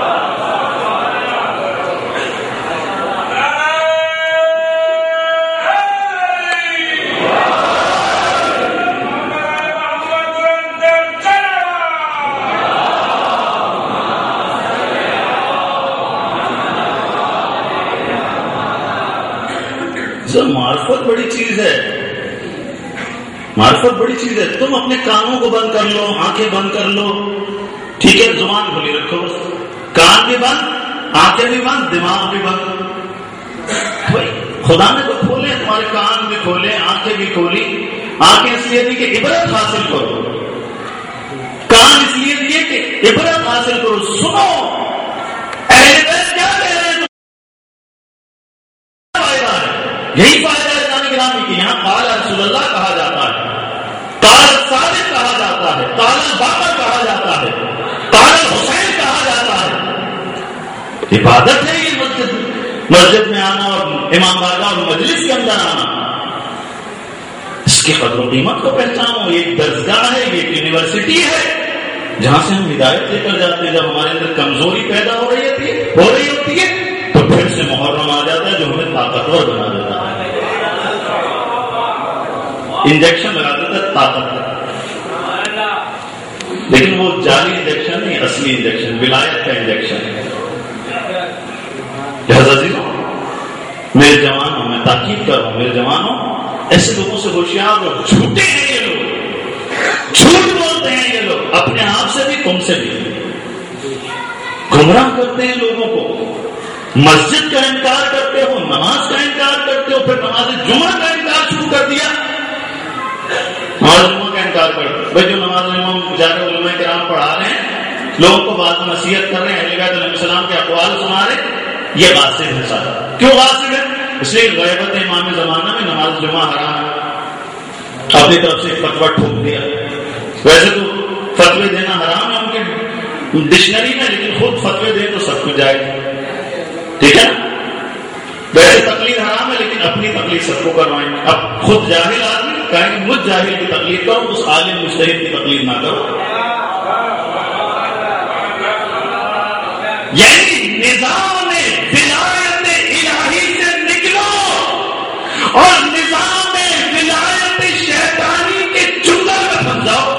Speaker 1: معرفت بڑی چیز ہے, معرفت بڑی چیز ہے. تم اپنے کانوں کو بند کر لو, آنکھیں بند کر لو, ٹھیک ہے, زبان کھلی رکھو, کان بھی بند, آنکھیں بھی بند, دماغ بھی بند. بھائی خدا نے تو کھولے, تمہارے کان بھی کھولے, آنکھیں بھی کھولی. آنکھیں اس لیے دی کہ عبرت حاصل کرو, کان اس لیے دیے کہ عبرت حاصل کرو, سنو اہل بیت کیا کہہ رہے ہیں. یہی فائدہ ہے جانے گرامی کی. یہاں قال رسول اللہ کہا جاتا ہے, قال صادق کہا جاتا ہے, قال باقر کہا جاتا ہے, قال حسین کہا جاتا ہے. عبادت ہے یہ مسجد میں آنا اور امام بارگاہ اور مجلس کے اندر آنا. اس کی قدر و قیمت کو پہچانو. یہ ایک درسگاہ ہے, یہ ایک یونیورسٹی ہے جہاں سے ہم ہدایت لے کر جاتے ہیں. جب ہمارے اندر کمزوری پیدا ہو رہی ہوتی ہے تو پھر سے محرم آ جاتا ہے جو ہمیں طاقتور بنا دیتا ہے. انجیکشن لگا دیتا ہے طاقت, لیکن وہ جعلی انجیکشن نہیں, اصلی انجیکشن, ولایت کا انجیکشن. لہذا میرے جوانوں, میں تاکید کر رہا ہوں, میرے جوانوں, ایسے لوگوں سے ہوشیار ہو. جھوٹے ہیں یہ لوگ, جھوٹ بولتے ہیں یہ لوگ, اپنے آپ سے بھی تم سے بھی گمراہ کرتے ہیں لوگوں کو. مسجد کا انکار کرتے ہو, نماز کا انکار کرتے ہو, پھر نماز جمعہ کا انکار شروع کر دیا. نماز جمعہ کا انکار کرتے بھائی, جو نماز جمعہ جا کے علماء کرام پڑھا رہے ہیں, لوگوں کو بات نصیحت کر رہے ہیں, اہل بیت علیہ السلام کے اقوال سنا رہے ہیں, یہ غاصب ہے سارا. کیوں غاصب ہے؟ اس لیے غیبت امام زمانہ میں نماز جمعہ حرام ہے. اپنی طرف سے فتویٰ ٹھوک دیا. ویسے تو فتوے دینا حرام ہے ان کے ڈکشنری میں, لیکن خود فتوے دیں تو سب کچھ جائے گا. ٹھیک ہے, ویسے تقلید حرام ہے, لیکن اپنی تقلید سب کو کروائیں گے. اب خود جاہل آدمی کہیں گے مجھ جاہل کی تقلید کرو, اس عالم مجتہد کی تقلید نہ کرو. یعنی نظام ولایت الہی سے نکلو اور نظام ولایت شیطانی کے چنگل میں پھنس جاؤ,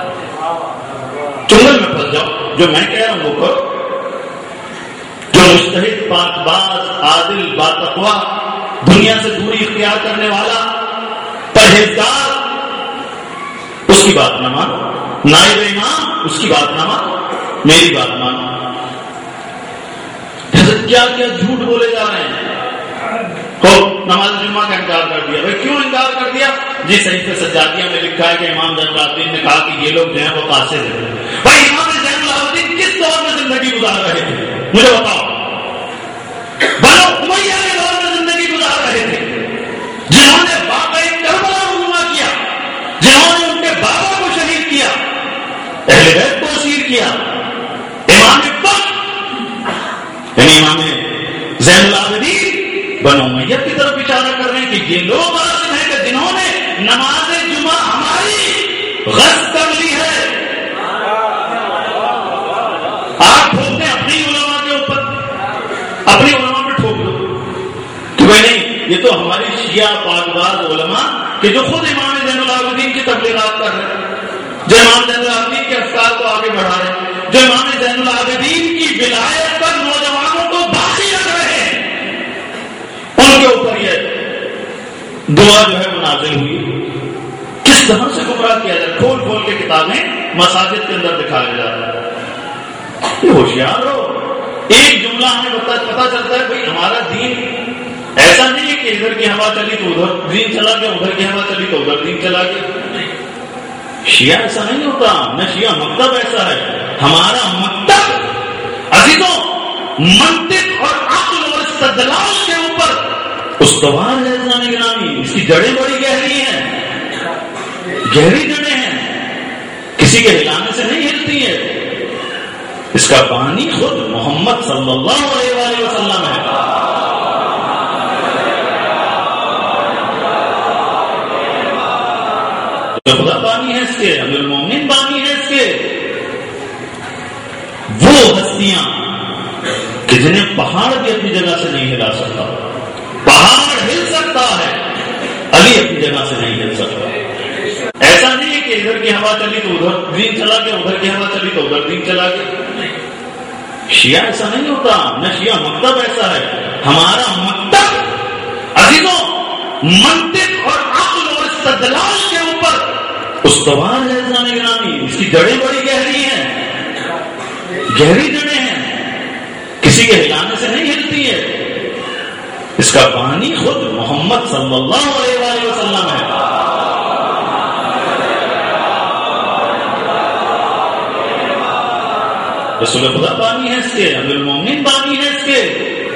Speaker 1: چنگل میں پھنس جاؤ. جو میں کہہ رہا ہوں وہ کرو. جو مجتہد, پاک باز, عادل, باتقوا, دنیا سے دوری اختیار کرنے والا, پرہیزگار, اس کی بات نہ مانو. نائب امام, اس کی بات نہ مانو, میری بات مانو. کیا کیا جھوٹ بولے جا رہے ہیں. تو نماز جمعہ کا انکار کر دیا. بھائی کیوں انکار کر دیا؟ جی صحیفہ سجادیہ میں لکھا ہے کہ امام زین العابدین نے کہا کہ یہ لوگ جو ہیں وہ قاصد ہیں. بھائی امام زین العابدین کس دور میں زندگی گزار رہے تھے؟ مجھے بتاؤ. بنو امیہ امام زین العابدین بنو امیہ کی طرف اشارہ کر رہے ہیں کہ یہ لوگ عاصم ہیں کہ جنہوں نے نماز جمعہ ہماری غصب کر لی ہے. آپ ٹھوکتے ہیں اپنی علماء کے اوپر، اپنی علماء پہ ٹھوک دو کہ بھائی نہیں، یہ تو ہماری شیعہ پاکباز علماء کہ جو خود امام زین العابدین کی تبلیغات کر رہے ہیں، جو امام زین العابدین کے افکار کو آگے بڑھا رہے ہیں، جو امام زین العابدین کی ولایت پر نوجوانوں کو باقی رکھ رہے ہیں، ان کے اوپر یہ دعا جو ہے وہ نازل ہوئی. کس طرح سے گمراہ کیا جائے، کھول کھول کے کتابیں مساجد کے اندر دکھایا جا رہا ہے. یہ ہوشیار ہو، ایک جملہ ہمیں پتا چلتا ہے بھائی ہمارا دین ایسا نہیں ہے کہ ادھر کی ہوا چلی تو ادھر دین چلا گیا، ادھر کی ہوا چلی تو ادھر دین چلا گیا. شیعہ ایسا نہیں ہوتا، نہ شیعہ مکتب ایسا ہے. ہمارا مکتب عزیزوں منطق اور عقل اور استدلال کے اوپر استوار ہے. زمانے گرامی، اس کی جڑیں بڑی گہری ہیں، گہری جڑیں ہیں، کسی کے ہلانے سے نہیں ہلتی ہے. اس کا بانی خود محمد صلی اللہ علیہ وآلہ وسلم ہے. خدا بانی ہے اس کے، امیر المومنین بانی ہے اس کے. وہ ہستیاں کہ جنہیں پہاڑ بھی اپنی جگہ سے نہیں ہلا سکتا. پہاڑ ہل سکتا ہے، علی اپنی جگہ سے نہیں ہل سکتا. ایسا نہیں ہے کہ ادھر کی ہوا چلی تو ادھر دین چلا گیا، ادھر کی ہوا چلی تو ادھر دین چلا گیا. شیعہ ایسا نہیں ہوتا، نہ شیعہ مکتب ایسا ہے. ہمارا مکتب عزیزوں منطق اور عقل اور استدلال کے اوپر استوار ہے. زمانے گرامی، اس کی جڑیں بڑی گہری ہیں، گہری جڑیں ہیں، کسی کے ہلانے سے نہیں ہلتی ہے. اس کا بانی خود محمد صلی اللہ علیہ وآلہ وسلم ہے. رسول خدا بانی ہے اس کے، امیر المومنین بانی ہے اس کے.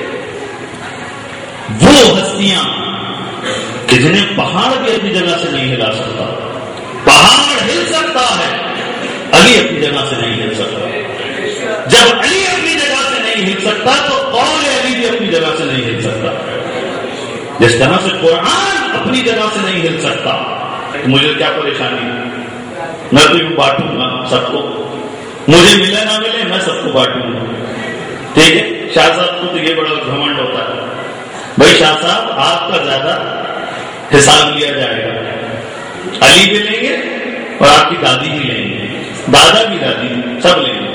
Speaker 1: وہ ہستیاں کہ جنہیں پہاڑ بھی اپنی جگہ سے نہیں ہلا سکتا. پہاڑ ہل سکتا ہے، علی اپنی جگہ سے نہیں ہل سکتا. جب علی اپنی جگہ سے نہیں ہل سکتا تو قول علی بھی اپنی جگہ سے نہیں ہل سکتا. جس طرح سے قرآن اپنی جگہ سے نہیں ہل سکتا. مجھے کیا پریشانی، میں تو یوں بانٹوں گا سب کو، مجھے ملے نہ ملے میں سب کو بانٹوں گا. ٹھیک ہے. شاہ صاحب کو تو یہ بڑا گھمنڈ ہوتا ہے، بھائی شاہ صاحب آپ کا زیادہ حساب لیا جائے گا. علی بھی لیں گے اور آپ کی دادی بھی لیں گے، دادا بھی دادی بھی، سب لیں گے.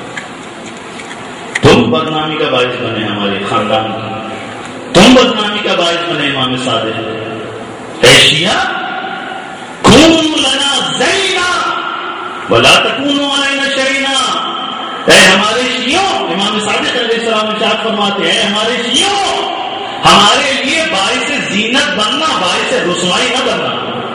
Speaker 1: تم بدنامی کا باعث بنے ہمارے خاندان کی، تم بدنامی کا باعث بنے امام صادق. اے شیعہ کونوا لنا زینا ولا تکونوا علینا شینا. اے ہمارے شیعوں، امام صادق علیہ السلام ارشاد فرماتے ہیں ہمارے شیعوں ہمارے لیے باعث زینت بننا، باعث رسوائی نہ بننا.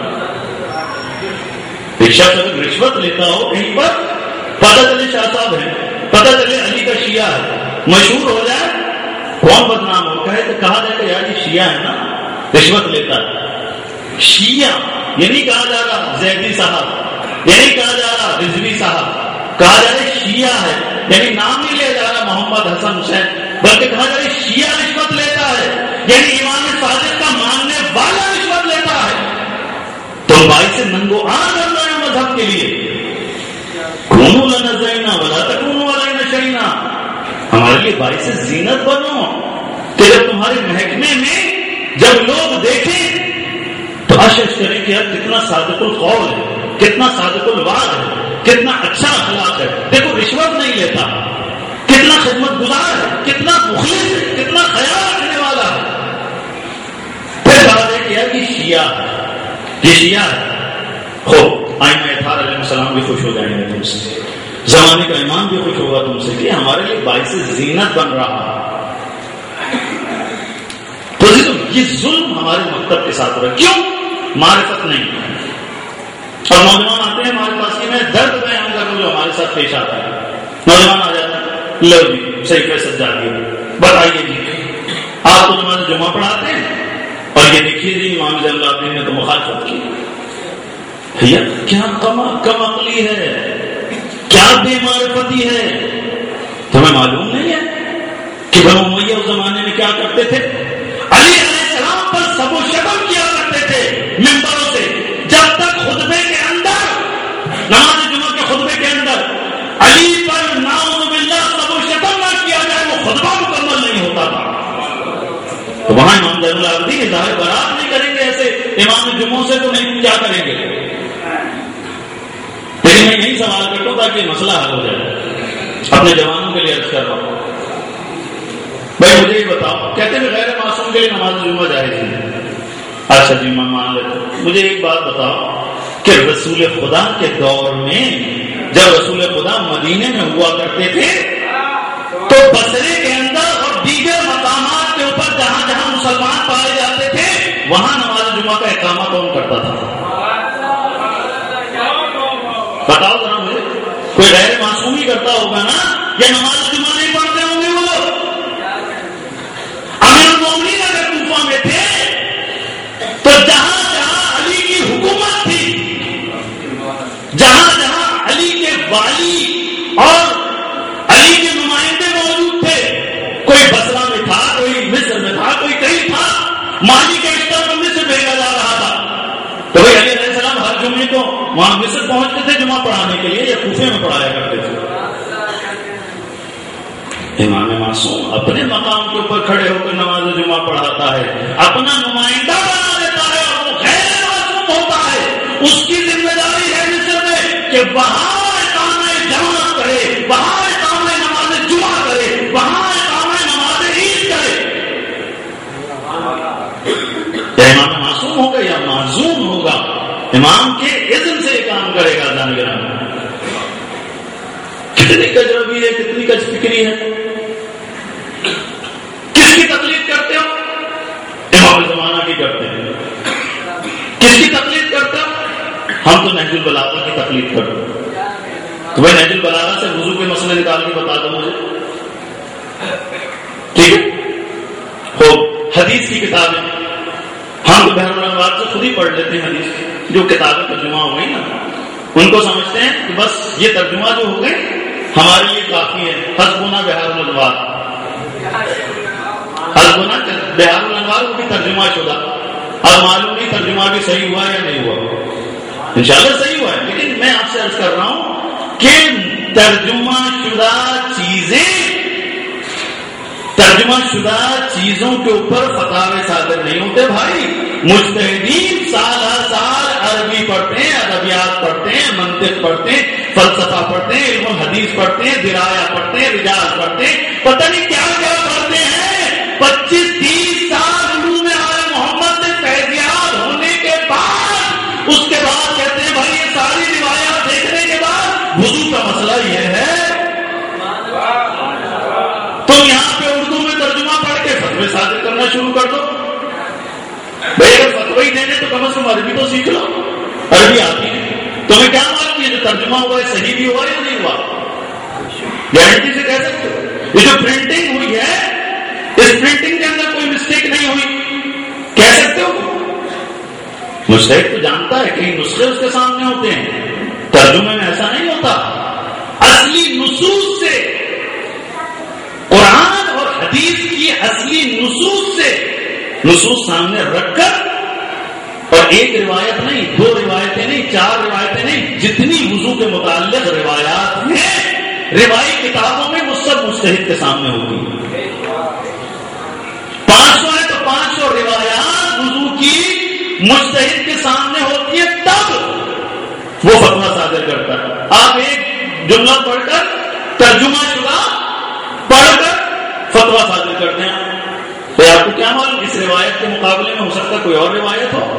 Speaker 1: ایک شخص اگر رشوت لیتا ہو کہیں پر، پتہ چلے شاہ صاحب ہے، پتہ چلے علی کا شیعہ ہے، مشہور ہو جائے، کون بدنام ہو کہے تو کہا جائے کہ یار یہ شیعہ ہے نا، رشوت لیتا ہے. شیعہ یہ نہیں کہا جا رہا زیدی صاحب، یہ نہیں کہا جا رہا رضوی صاحب، کہا جا رہا شیعہ ہے، یعنی نام نہیں لیا جا رہا محمد حسن حسین، بلکہ کہا جا رہا شیعہ رشوت لیتا ہے، یعنی امام صادق کا ماننے والا رشوت لیتا ہے. تو باعث ننگو آن بن رہے ہیں مذہب کے لیے. کونوا لنا زینا ولا تکونوا علینا شینا. ہمارے لیے باعث زینت بنو کہ جب تمہارے محکمے میں جب لوگ دیکھیں تو اشش کریں کہ یار کتنا صادق القول ہے، کتنا صادق الوعد ہے، کتنا اچھا اخلاق ہے. دیکھو رشوت نہیں لیتا، کتنا خدمت گزار ہے، کتنا مخلص ہے، کتنا خیال رکھنے والا ہے. پھر بات ہے کہ یار یہ شیعہ ہے، یہ شیعہ ہے. خوب آئمہ اطہار علیہ السلام بھی خوش ہو جائیں گے تم سے، زمانے کا امام بھی خوش ہوگا تم سے کہ ہمارے لیے باعث زینت بن رہا ہے. تو یہ ظلم ہمارے مکتب کے ساتھ ہو رہا ہے. کیوں؟ معرفت نہیں. اور نوجوان آتے ہیں ہمارے پاس کہ میں درد بیان کروں جو ہمارے ساتھ پیش آتا ہے. نوجوان آ جاتا ہے، لو جی صحیح پہ سجا دیا، بتائیے جی آپ تو نماز جمعہ پڑھاتے ہیں اور یہ دیکھیے جی امام زین العابدین نے تو مخالفت کی. بھیا کیا کم عقلی ہے، کیا بے معرفتی ہے. تمہیں معلوم نہیں ہے کہ کہ بنو امیہ اس زمانے میں کیا کرتے تھے؟ علی علیہ السلام پر سب و شتم کیا کرتے تھے ممبروں سے، جب تک خطبے کے اندر، نماز جمعہ کے خطبے کے اندر علی پر نعوذ باللہ سب و شتم نہ کیا جائے وہ خطبہ مکمل نہیں ہوتا تھا۔ تو وہاں امام زین العابدین اظہار برات نہیں کریں گے ایسے امام جمعوں سے، تو نہیں کیا کریں گے؟ لیکن میں یہی سوال کرتا ہوں تاکہ مسئلہ حل ہو جائے، اپنے جوانوں کے لیے عرض کر رہا ہوں۔ بھائی مجھے یہ بتاؤ، کہتے ہیں غیر معصوم کے لیے نماز جمعہ جائز ہے، اچھا جی میں مان لیتا ہوں۔ مجھے ایک بات بتاؤ کہ رسول خدا کے دور میں جب رسول خدا مدینے میں ہوا کرتے تھے تو بصرے کے اندر اور دیگر مقامات کے اوپر جہاں جہاں مسلمان پائے جاتے تھے وہاں نماز جمعہ کا اقامہ کون کرتا تھا؟ بتاؤ ذرا مجھے، کوئی غیر معصوم ہی کرتا ہوگا نا، یا نماز جمعہ نہیں پڑھتے ہوں گے وہ لوگ؟ امیر المومنین اگر کوفہ میں تھے تو جہاں جہاں علی کی حکومت تھی، جہاں جہاں علی کے والی اور علی کے نمائندے موجود تھے، کوئی بصرہ میں تھا، کوئی مصر میں تھا، کوئی کہیں تھا، مالی کے اشتر پر مصر بھیجا جا رہا تھا، تو بھائی علی علیہ السلام ہر جمعے کو وہاں مصر پہنچتے تھے جمعہ پڑھانے کے لیے، یا کوفے میں پڑھایا کرتے تھے؟ امام معصوم اپنے مقام کے اوپر کھڑے ہو کر نماز جمعہ پڑھاتا ہے، اپنا نمائندہ بنا دیتا ہے اور وہ غیر معصوم ہوتا ہے، اس کی ذمہ داری ہے مصر میں کہ وہاں اقامہ جماعت کرے، وہاں اقامہ نماز جمعہ کرے، وہاں اقامہ نماز عید کرے۔ یا امام معصوم ہوگا یا معزوم ہوگا، امام کے اذن سے کام کرے گا۔ جانگرام کتنی کجروی ہے، کتنی کج فکری ہے، کس کی تقلید کرتے ہو؟ امام زمانہ کی کرتے ہیں۔ کس کی تقلید کرتے ہو؟ ہم تو نہج البلاغہ کی تقلید کرتے ہیں۔ تو بھائی نہج البلاغہ سے وضو کے مسئلے نکال کے بتا دو مجھے، ٹھیک ہے؟ ہو حدیث کی کتابیں ہم بحر الانوار سے خود ہی پڑھ لیتے ہیں، حدیث جو کتابیں ترجمہ ہو گئی نا ان کو سمجھتے ہیں کہ بس یہ ترجمہ جو ہو گئے ہمارے لیے کافی ہے، حسبنا بحر الانوار، حسبنا بحر الانوار وہ بھی ترجمہ شدہ، اب معلوم نہیں ترجمہ بھی صحیح ہوا یا نہیں ہوا، انشاءاللہ صحیح ہوا ہے، لیکن میں آپ سے عرض کر رہا ہوں کہ ترجمہ شدہ چیزوں کے اوپر فتاوے صادر نہیں ہوتے بھائی۔ مجتہدین سال ہر سال عربی پڑھتے ہیں، ادبیات پڑھتے ہیں، منطق پڑھتے ہیں، فلسفہ پڑھتے ہیں، علم الحدیث پڑھتے ہیں، درایا پڑھتے ہیں، رجال پڑھتے ہیں، پتہ نہیں کیا کیا پڑھتے ہیں۔ 25-30 سال علوم آل محمد سے فیضیاب ہونے کے بعد اس کے بعد کہتے ہیں بھائی یہ ساری روایات دیکھنے کے بعد وضو کا مسئلہ یہ ہے، تم یہاں پہ اردو میں ترجمہ پڑھ کے فتوے صادر کرنا شروع کر دو۔ بھائی اگر فتوی ہی دینے تو کم از کم عربی تو سیکھ لو، عربی آتی ہے، تمہیں کیا معلوم یہ جو ترجمہ ہوا ہے صحیح بھی ہوا یا نہیں ہوا؟ گارنٹی سے کہہ سکتے ہو؟ یہ جو پرنٹنگ ہوئی ہے اس پرنٹنگ کے اندر کوئی مسٹیک نہیں ہوئی، کہہ سکتے ہو؟ مجتہد تو جانتا ہے کئی نسخے اس کے سامنے ہوتے ہیں، ترجمے میں ایسا نہیں ہوتا، اصلی نصوص سے، قرآن اور حدیث کی اصلی نصوص سامنے رکھ کر، اور ایک روایت نہیں، 2 روایتیں نہیں، 4 روایتیں نہیں، جتنی وضو کے متعلق روایات ہیں روایی کتابوں میں وہ سب مجتہد کے سامنے ہوتی ہیں۔ 500 ہے تو 500 روایات وضو کی مجتہد کے سامنے ہوتی ہے، تب وہ فتویٰ صادر کرتا ہے۔ آپ ایک جملہ پڑھ کر ترجمہ شدہ پڑھ کر فتویٰ صادر کرتے ہیں، تو آپ کو کیا معلوم اس روایت کے مقابلے میں ہو سکتا ہے کوئی اور روایت ہو؟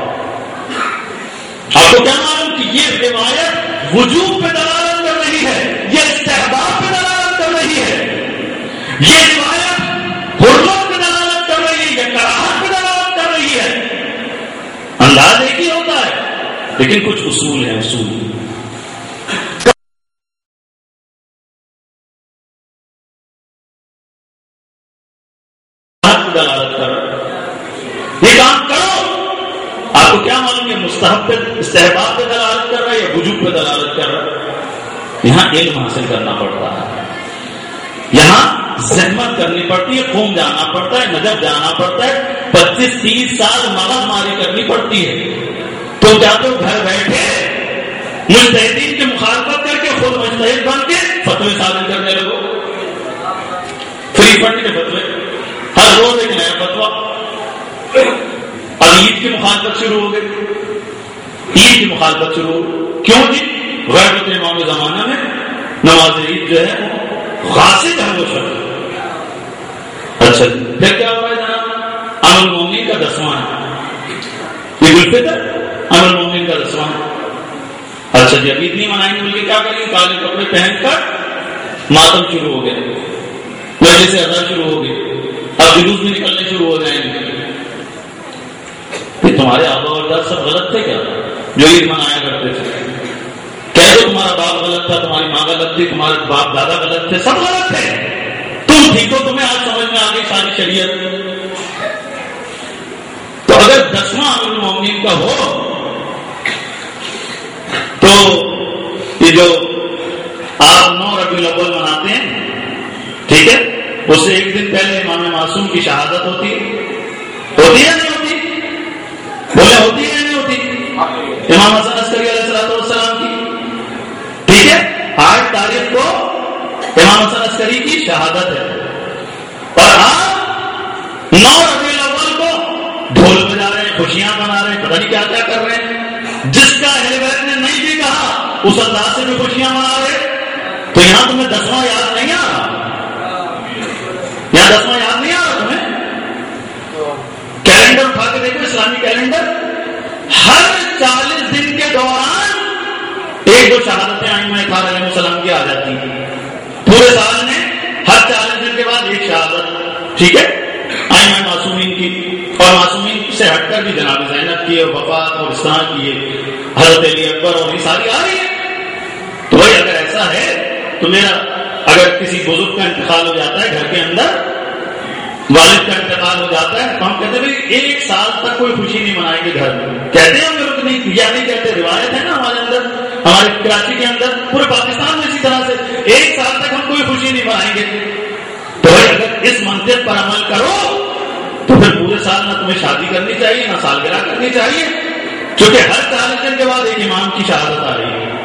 Speaker 1: آپ کو کیا معلوم کہ یہ روایت وجوب پہ دلالت کر رہی ہے، یہ استحباب پہ دلالت کر رہی ہے، یہ روایت حرمت پہ دلالت کر رہی ہے، یا کراہت پہ دلالت کر رہی ہے؟ انداز ایک ہی ہوتا ہے لیکن کچھ اصول ہیں، اصول دلالت کر یہ کام کرو، آپ کو کیا معلوم یہ مستحب پہ استحباب پہ دلالت کر رہا ہے یا وجوب پہ دلالت کر رہا ہے؟ یہاں علم حاصل کرنا پڑتا ہے، یہاں زحمت کرنی پڑتی ہے، قوم جانا پڑتا ہے، نجف جانا پڑتا ہے، 25-30 سال مغز ماری کرنی پڑتی ہے. تو کیا تو گھر بیٹھے مجتہدین کی مخالفت کر کے خود مجتہد بن کے فتوے صادر کرنے لگو. فری فنڈ کے فتوے، ہر روز ایک نیا فتوا. اب عید کی مخالفت شروع ہو گئی، عید کی مخالفت شروع ہو. کیوں جی؟ غیبت امام زمانہ میں نماز عید جو ہے غاصب ہے وہ شخص. اچھا پھر کیا ہوا ہے جناب؟ ام المومنین کا 10واں ہے عید الفطر، ام المومنین کا 10واں ہے. اچھا جی اب عید نہیں منائیں گے بلکہ کیا کریں گے؟ کالے کپڑے پہن کر ماتم شروع ہو گئے، مجلس اذان شروع ہو گئی، اب جلوس بھی نکلنے شروع ہو جائیں گے. تمہارے آبا و اجداد سب غلط تھے کیا جو عید منایا کرتے تھے؟ کہہ دو تمہارا باپ غلط تھا، تمہاری ماں غلط تھی، تمہارے باپ دادا غلط تھے، سب غلط تھے. تم ٹھیک ہو، تمہیں آج سمجھ میں آ گئی ساری شریعت. تو اگر 10واں امیر المومنین کا ہو تو یہ جو آپ 9 ربیع الاول مناتے ہیں، ٹھیک ہے، اس سے ایک دن پہلے امام معصوم کی شہادت ہوتی ہے یا نہیں ہوتی؟ بولے ہوتی ہے یا نہیں ہوتی؟ امام حسن عسکری علیہ السلام کی، ٹھیک ہے، 8 تاریخ کو امام حسن عسکری کی شہادت ہے. اور آپ 9 ربیع الاول کو ڈھول بجا رہے ہیں، خوشیاں منا رہے ہیں، پتہ نہیں کیا کیا کر رہے ہیں. جس کا اہل بیت نے نہیں بھی کہا اس انداز سے بھی خوشیاں منا رہے. تو یہاں تمہیں 10واں یاد نہیں آ رہا؟ یہاں 10واں یاد نہیں آ رہا تمہیں؟ کیلنڈر اٹھا کے دیکھو، اسلامی کیلنڈر، ہر 40 دن کے دوران 1-2 شہادتیں ائمہ اطہار علیہ السلام کی آ جاتی ہیں. پورے سال میں ہر 40 دن کے بعد ایک شہادت، ٹھیک ہے، ائمہ معصومین کی. اور معصومین سے ہٹ کر بھی جناب زینب کی اور وفات اور اس طرح کی حضرت علی اکبر اور یہ ساری آ رہی ہے. تو بھائی اگر ایسا ہے تو میرا اگر کسی بزرگ کا انتقال ہو جاتا ہے گھر کے اندر، والد کا انتقال ہو جاتا ہے، تو ہم کہتے ہیں بھائی 1 سال تک کوئی خوشی نہیں منائیں گے گھر میں. کہتے ہیں ہم لوگ نہیں، یا نہیں کہتے، روایت ہے نا ہمارے اندر، ہمارے کراچی کے اندر، پورے پاکستان میں اسی طرح سے 1 سال تک ہم کوئی خوشی نہیں منائیں گے. تو بھائی اگر اس منطق پر عمل کرو تو پھر پورے سال نہ تمہیں شادی کرنی چاہیے نہ سالگرہ کرنی چاہیے، کیونکہ ہر 40 دن کے بعد ایک امام کی شہادت آ رہی ہے.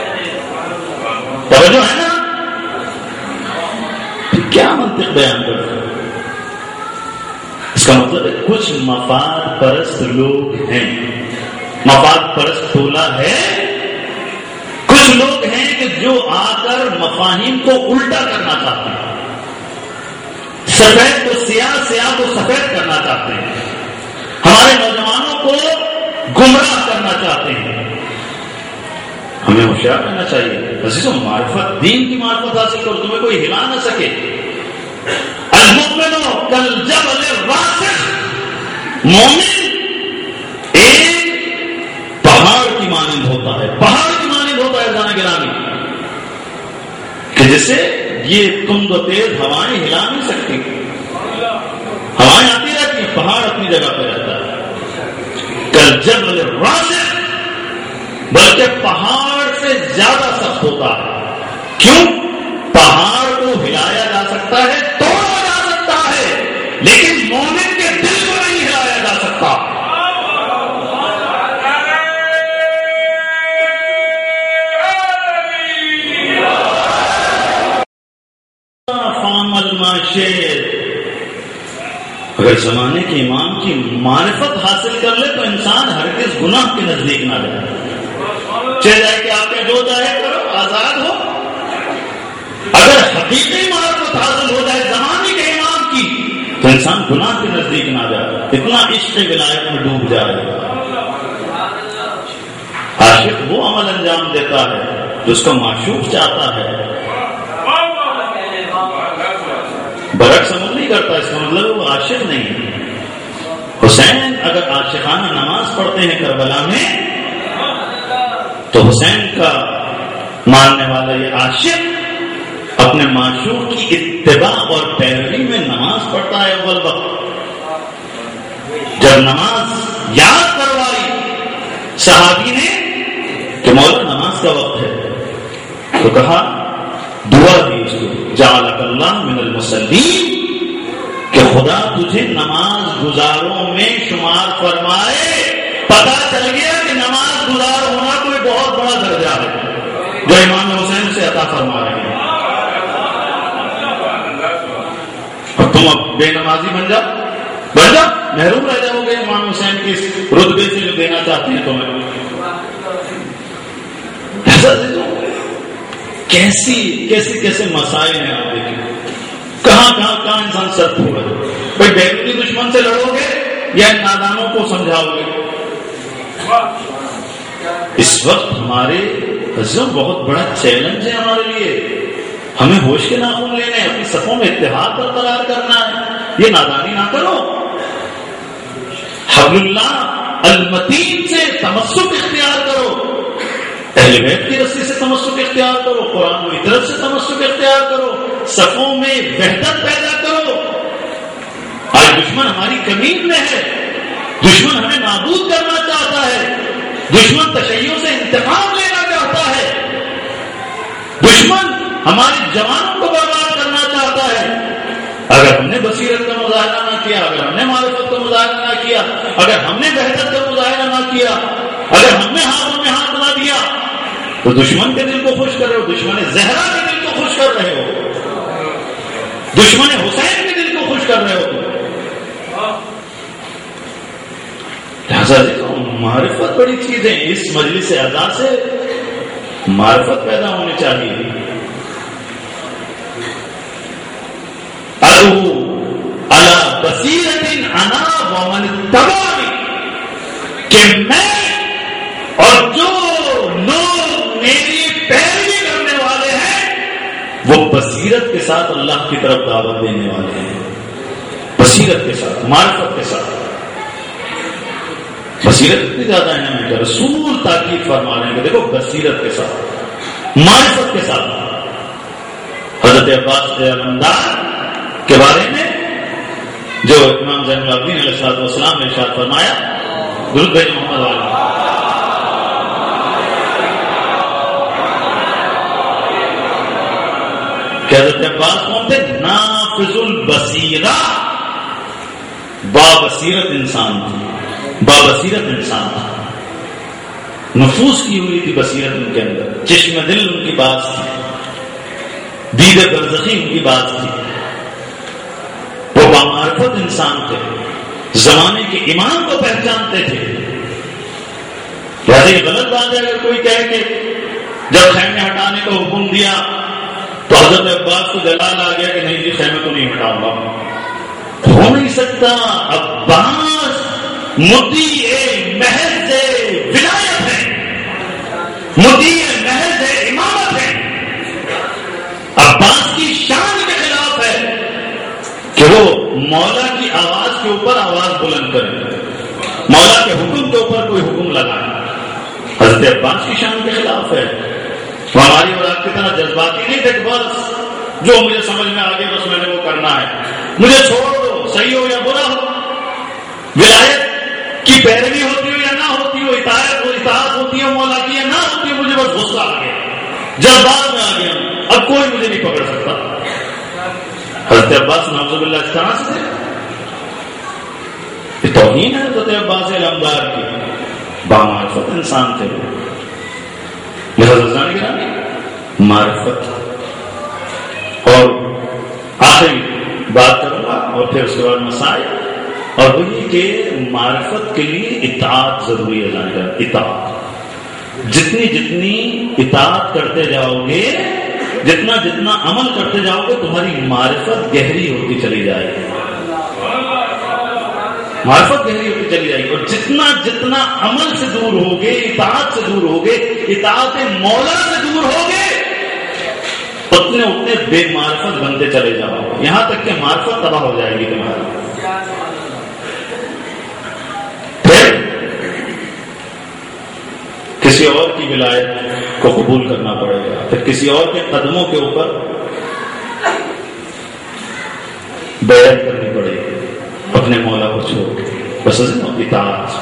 Speaker 1: توجہ ہے نا؟ کیا منطق بیان کرتے ہیں؟ اس کا مطلب ہے کچھ مفاد پرست لوگ ہیں، مفاد پرست ٹولہ ہے. کچھ لوگ ہیں کہ جو آ کر مفاہیم کو الٹا کرنا چاہتے ہیں، سفید کو سیاہ، سیاہ کو سفید کرنا چاہتے ہیں، ہمارے نوجوانوں کو گمراہ کرنا چاہتے ہیں. ہمیں ہوشیار رہنا چاہیے عزیزوں. معرفت، دین کی معرفت حاصل کرو، تمہیں کوئی ہلا نہ سکے. المؤمن کالجبل الراسخ، مومن ایک پہاڑ کی مانند ہوتا ہے، پہاڑ کی مانند ہوتا ہے جانا گرامی، کہ جسے یہ تند و تیز ہوائیں ہلا نہیں سکتی. ہوائیں آتی رہتی ہیں، پہاڑ اپنی جگہ پہ رہتا ہے. کالجبل الراسخ، بلکہ پہاڑ سے زیادہ سخت ہوتا ہے. کیوں؟ پہاڑ کو ہلایا جا سکتا ہے، توڑا جا سکتا ہے، لیکن مومن کے دل کو نہیں ہلایا جا سکتا. اگر زمانے کے امام کی معرفت حاصل کر لے تو انسان ہرگز گناہ کے نزدیک نہ جائے. چاہے جائے کہ آپ نے جو چاہے کرو، آزاد ہو. اگر حقیقی معرفت حاصل ہو جائے زمانے کے امام کی تو انسان گناہ کے نزدیک نہ جائے، اتنا عشق ولایت میں ڈوب جائے. عاشق وہ عمل انجام دیتا ہے جو اس کا معشوق چاہتا ہے. برعکس عمل نہیں کرتا، اس کا مطلب وہ عاشق نہیں. حسین اگر عاشقانہ نماز پڑھتے ہیں کربلا میں تو حسین کا ماننے والا یہ عاشق اپنے معشوق کی اتباع اور پیروی میں نماز پڑھتا ہے. اول وقت جب نماز یاد کروائی صحابی نے کہ مولا نماز کا وقت ہے، تو کہا، دعا دی اس جعلک اللہ من المصلین، کہ خدا تجھے نماز گزاروں میں شمار فرمائے۔ پتا چل گیا کہ نماز گزار ہونا کوئی بہت بڑا درجہ ہے جو امام حسین سے عطا فرما رہے ہیں۔ اب تم اب بے نمازی بن جاؤ، محروم رہ جاؤ گے امام حسین کے رتبے سے جو دینا چاہتے ہیں تمہیں۔ کیسے مسائل ہیں آپ دیکھیں، کہاں انسان سر پھوڑ ہے۔ کوئی بیرونی دشمن سے لڑو گے یا نادانوں کو سمجھاؤ گے؟ اس وقت ہمارے بہت بڑا چیلنج ہے ہمارے لیے، ہمیں ہوش کے ناخن لینے، اپنی صفوں میں اتحاد برقرار کرنا ہے۔ یہ نادانی نہ کرو، حبل اللہ المتین سے تمسک اختیار کرو، اہل بیت کی رسی سے تمسک اختیار کرو، قرآن و اطرت سے تمسک اختیار کرو، صفوں میں وحدت پیدا کرو۔ آج دشمن ہماری کمین میں ہے، دشمن ہمیں نابود کرنا چاہتا ہے، دشمن تشیع سے انتقام لینا چاہتا ہے، دشمن ہمارے جوانوں کو برباد کرنا چاہتا ہے۔ اگر ہم نے بصیرت کا مظاہرہ نہ کیا، اگر ہم نے معرفت کا مظاہرہ نہ کیا، اگر ہم نے وحدت کا مظاہرہ نہ کیا، اگر ہم نے ہاتھوں میں ہاتھ نہ دیا، تو دشمن کے دل کو خوش کر رہے ہو، دشمن زہرا کے دل کو خوش کر رہے ہو، دشمن حسین کے دل کو خوش کر رہے ہو۔ لہذا معرفت بڑی چیز ہے، اس مجلس اعزاز سے معرفت پیدا ہونی چاہیے۔ ادعو علی بصیرۃ انا ومن اتبعنی، کہ میں اور جو لوگ میری پیروی کرنے والے ہیں وہ بصیرت کے ساتھ اللہ کی طرف دعوت دینے والے ہیں، بصیرت کے ساتھ، معرفت کے ساتھ۔ بصیرت اتنی زیادہ ہے کہ رسول تاکید فرما رہے ہیں کہ دیکھو بصیرت کے ساتھ، معرفت کے ساتھ۔ حضرت عباس علمدار کے بارے میں جو امام زین العابدین علیہ السلام نے ارشاد فرمایا، درود بھیجو محمد علیہ، کہ حضرت عباس کون تھے؟ نافذ البصیرہ، بابصیرت انسان تھی، بابصیرت انسان تھا، نفوذ کی ہوئی تھی بصیرت ان کے اندر، چشم دل ان کی بات تھی، دید برزخی ان کی بات تھی، وہ بامعرفت انسان تھے، زمانے کے امام کو پہچانتے تھے۔ لہٰذا یہ غلط بات ہے اگر کوئی کہے کہ جب خیمے ہٹانے کا حکم دیا تو حضرت عباس کو جلال آ گیا کہ نہیں جی خیمے کو نہیں ہٹاؤں گا۔ ہو نہیں سکتا، عباس مدعی محض ولایت ہے، مدعی محض امامت ہے۔ عباس کی شان کے خلاف ہے کہ وہ مولا کی آواز کے اوپر آواز بلند کرے، مولا کے حکم کے اوپر کوئی حکم لگائے، حضرت عباس کی شان کے خلاف ہے۔ وہ ہماری اور آپ کی طرح جذباتی نہیں تھے کہ بس جو مجھے سمجھ میں آ گیا بس میں نے وہ کرنا ہے، مجھے چھوڑ دو، صحیح ہو یا برا ہو، ولایت کی پیروی ہوتی ہو یا نہ ہوتی ہو، اطاعت ہوتی ہے مولا کی یا نہ ہوتی ہے، مجھے بس غصہ آ گیا، جذبات میں آ گیا، اب کوئی مجھے نہیں پکڑ سکتا۔ حضرت عباس نعوذ باللہ اس طرح سے یہ توہین ہے حضرت عباس علمدار کی، بامعرفت انسان تھے وہ۔ معرفت، اور آخری بات کروں گا اور پھر اس کے بعد مسائل، اور وہ یہ کہ معرفت کے لیے اطاعت ضروری ہے جانکر، اطاعت، جتنی اطاعت کرتے جاؤ گے، جتنا عمل کرتے جاؤ گے، تمہاری معرفت گہری ہوتی چلی جائے گی، معرفت گہری ہوتی چلی جائے گی، اور جتنا عمل سے دور ہوگے، اطاعت سے دور ہوگے، اطاعت مولا سے دور ہوگے، اتنے بے معرفت بنتے چلے جاؤ گے، یہاں تک کہ معرفت تباہ ہو جائے گی تمہاری۔ پھر کسی اور کی ولایت کو قبول کرنا پڑے گا، پھر کسی اور کے قدموں کے اوپر بیعت کرنی پڑے گی، اپنے مولا کو چھوڑ کے، بس اطاعت۔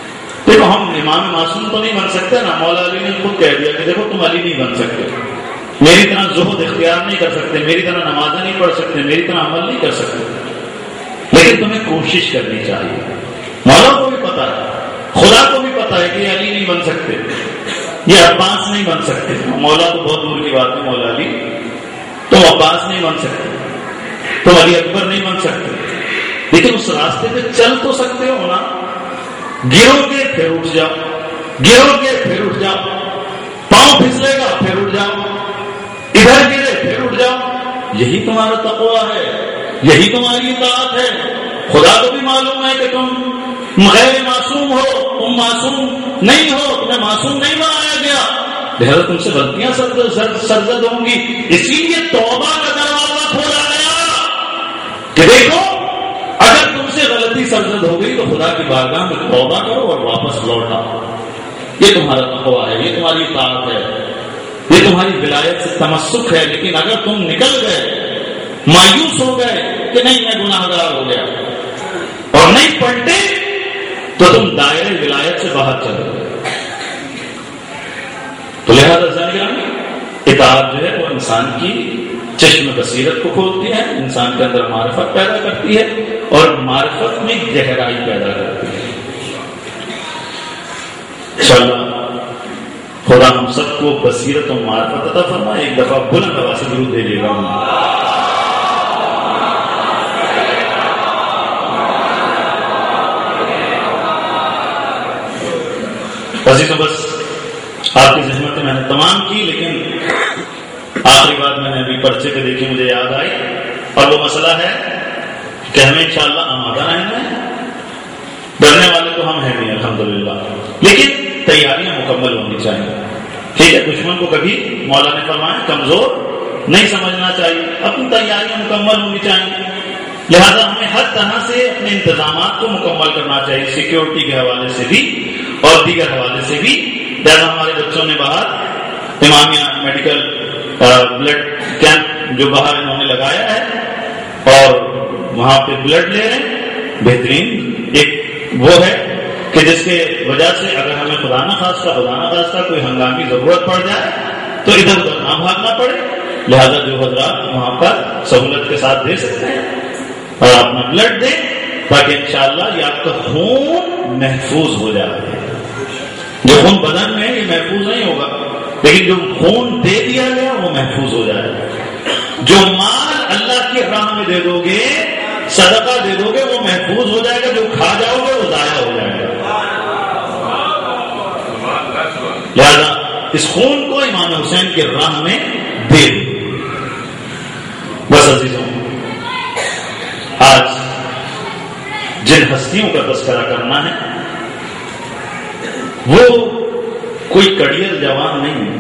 Speaker 1: دیکھو ہم امام معصوم تو نہیں بن سکتے نا، مولا علی نے خود کہہ دیا کہ دیکھو تم علی نہیں بن سکتے، میری طرح زہد اختیار نہیں کر سکتے، میری طرح نمازیں نہیں پڑھ سکتے، میری طرح عمل نہیں کر سکتے، لیکن تمہیں کوشش کرنی چاہیے۔ مولا کو بھی پتا ہے، خدا کو بھی پتا ہے کہ یہ علی نہیں بن سکتے، یہ عباس نہیں بن سکتے۔ مولا تو بہت دور کی بات ہے، مولا علی تم عباس نہیں بن سکتے، تم علی اکبر نہیں بن سکتے، لیکن اس راستے پہ چل تو سکتے ہو نا۔ گرو گے پھر اٹھ جاؤ، گرو گے پھر اٹھ جاؤ، پاؤں پھسلے گا پھر اٹھ جاؤ، ادھر گرے پھر اٹھ جاؤ۔ یہی تمہارا تقویٰ ہے، یہی تمہاری اطاعت ہے۔ خدا کو بھی معلوم ہے کہ تم غیر معصوم ہو، تم معصوم نہیں ہو، تمہیں معصوم نہیں بنایا گیا، لہذا تم سے غلطیاں سرزد ہوں گی۔ اسی لیے توبہ کا دروازہ کھولا گیا کہ دیکھو اگر تم سے غلطی سرزد ہو گئی تو خدا کی بارگاہ میں توبہ کرو اور واپس لوٹ آؤ۔ یہ تمہارا تقویٰ ہے، یہ تمہاری اطاعت ہے، یہ تمہاری ولایت سے تمسک ہے۔ لیکن اگر تم نکل گئے، مایوس ہو گئے کہ نہیں میں گناہ گار ہو گیا اور نہیں پلٹے، تو تم دائرے ولایت سے باہر چلے گئے۔ تو لہذا زنگرانی اطاعت جو ہے وہ انسان کی چشم بصیرت کو کھولتی ہے، انسان کے اندر معرفت پیدا کرتی ہے اور معرفت میں گہرائی پیدا کرتی ہے۔ انشاءاللہ خدا ہم سب کو بصیرت و معرفت عطا فرمائے۔ ایک دفعہ بلند آواز سے درود دے لیے گا۔ عزیزوں بس آپ کی زحمتیں میں نے تمام کی، لیکن آخری بات میں نے ابھی پرچے پہ دیکھی مجھے یاد آئی، اور وہ مسئلہ ہے کہ ہمیں انشاءاللہ آمادہ رہنا ہے۔ ڈرنے والے تو ہم ہیں نہیں الحمدللہ، لیکن تیاریاں مکمل ہونی چاہیے۔ ٹھیک ہے، دشمن کو کبھی مولا نے فرمایا کمزور نہیں سمجھنا چاہیے، اپنی تیاریاں مکمل ہونی چاہیے۔ لہذا ہمیں ہر طرح سے اپنے انتظامات کو مکمل کرنا چاہیے، سیکیورٹی کے حوالے سے بھی اور دیگر حوالے سے بھی۔ جیسا ہمارے بچوں نے باہر امامیہ میڈیکل بلڈ کیمپ جو باہر انہوں نے لگایا ہے اور وہاں پہ بلڈ لے رہے ہیں، بہترین ایک وہ ہے کہ جس کے وجہ سے اگر ہمیں خدا نہ خواستہ کوئی ہنگامی ضرورت پڑ جائے تو ادھر ادھر نہ بھاگنا پڑے۔ لہذا جو حضرات وہاں پر سہولت کے ساتھ دے سکتے ہیں اور اپنا بلڈ دیں، تاکہ انشاءاللہ یہ آپ کا خون محفوظ ہو جائے۔ جو خون بدن میں یہ محفوظ نہیں ہوگا، لیکن جو خون دے دیا گیا وہ محفوظ ہو جائے۔ جو مال اللہ کی راہ میں دے دو گے، صدقہ دے دو گے، وہ محفوظ ہو جائے گا، جو کھا جاؤ گے وہ ضائع ہو جائے گا۔ لہذا اس خون کو امام حسین کے راہ میں دے دو۔ بس عزیزوں، آج جن ہستیوں کا تذکرہ کرنا ہے وہ کوئی کڑیل جوان نہیں،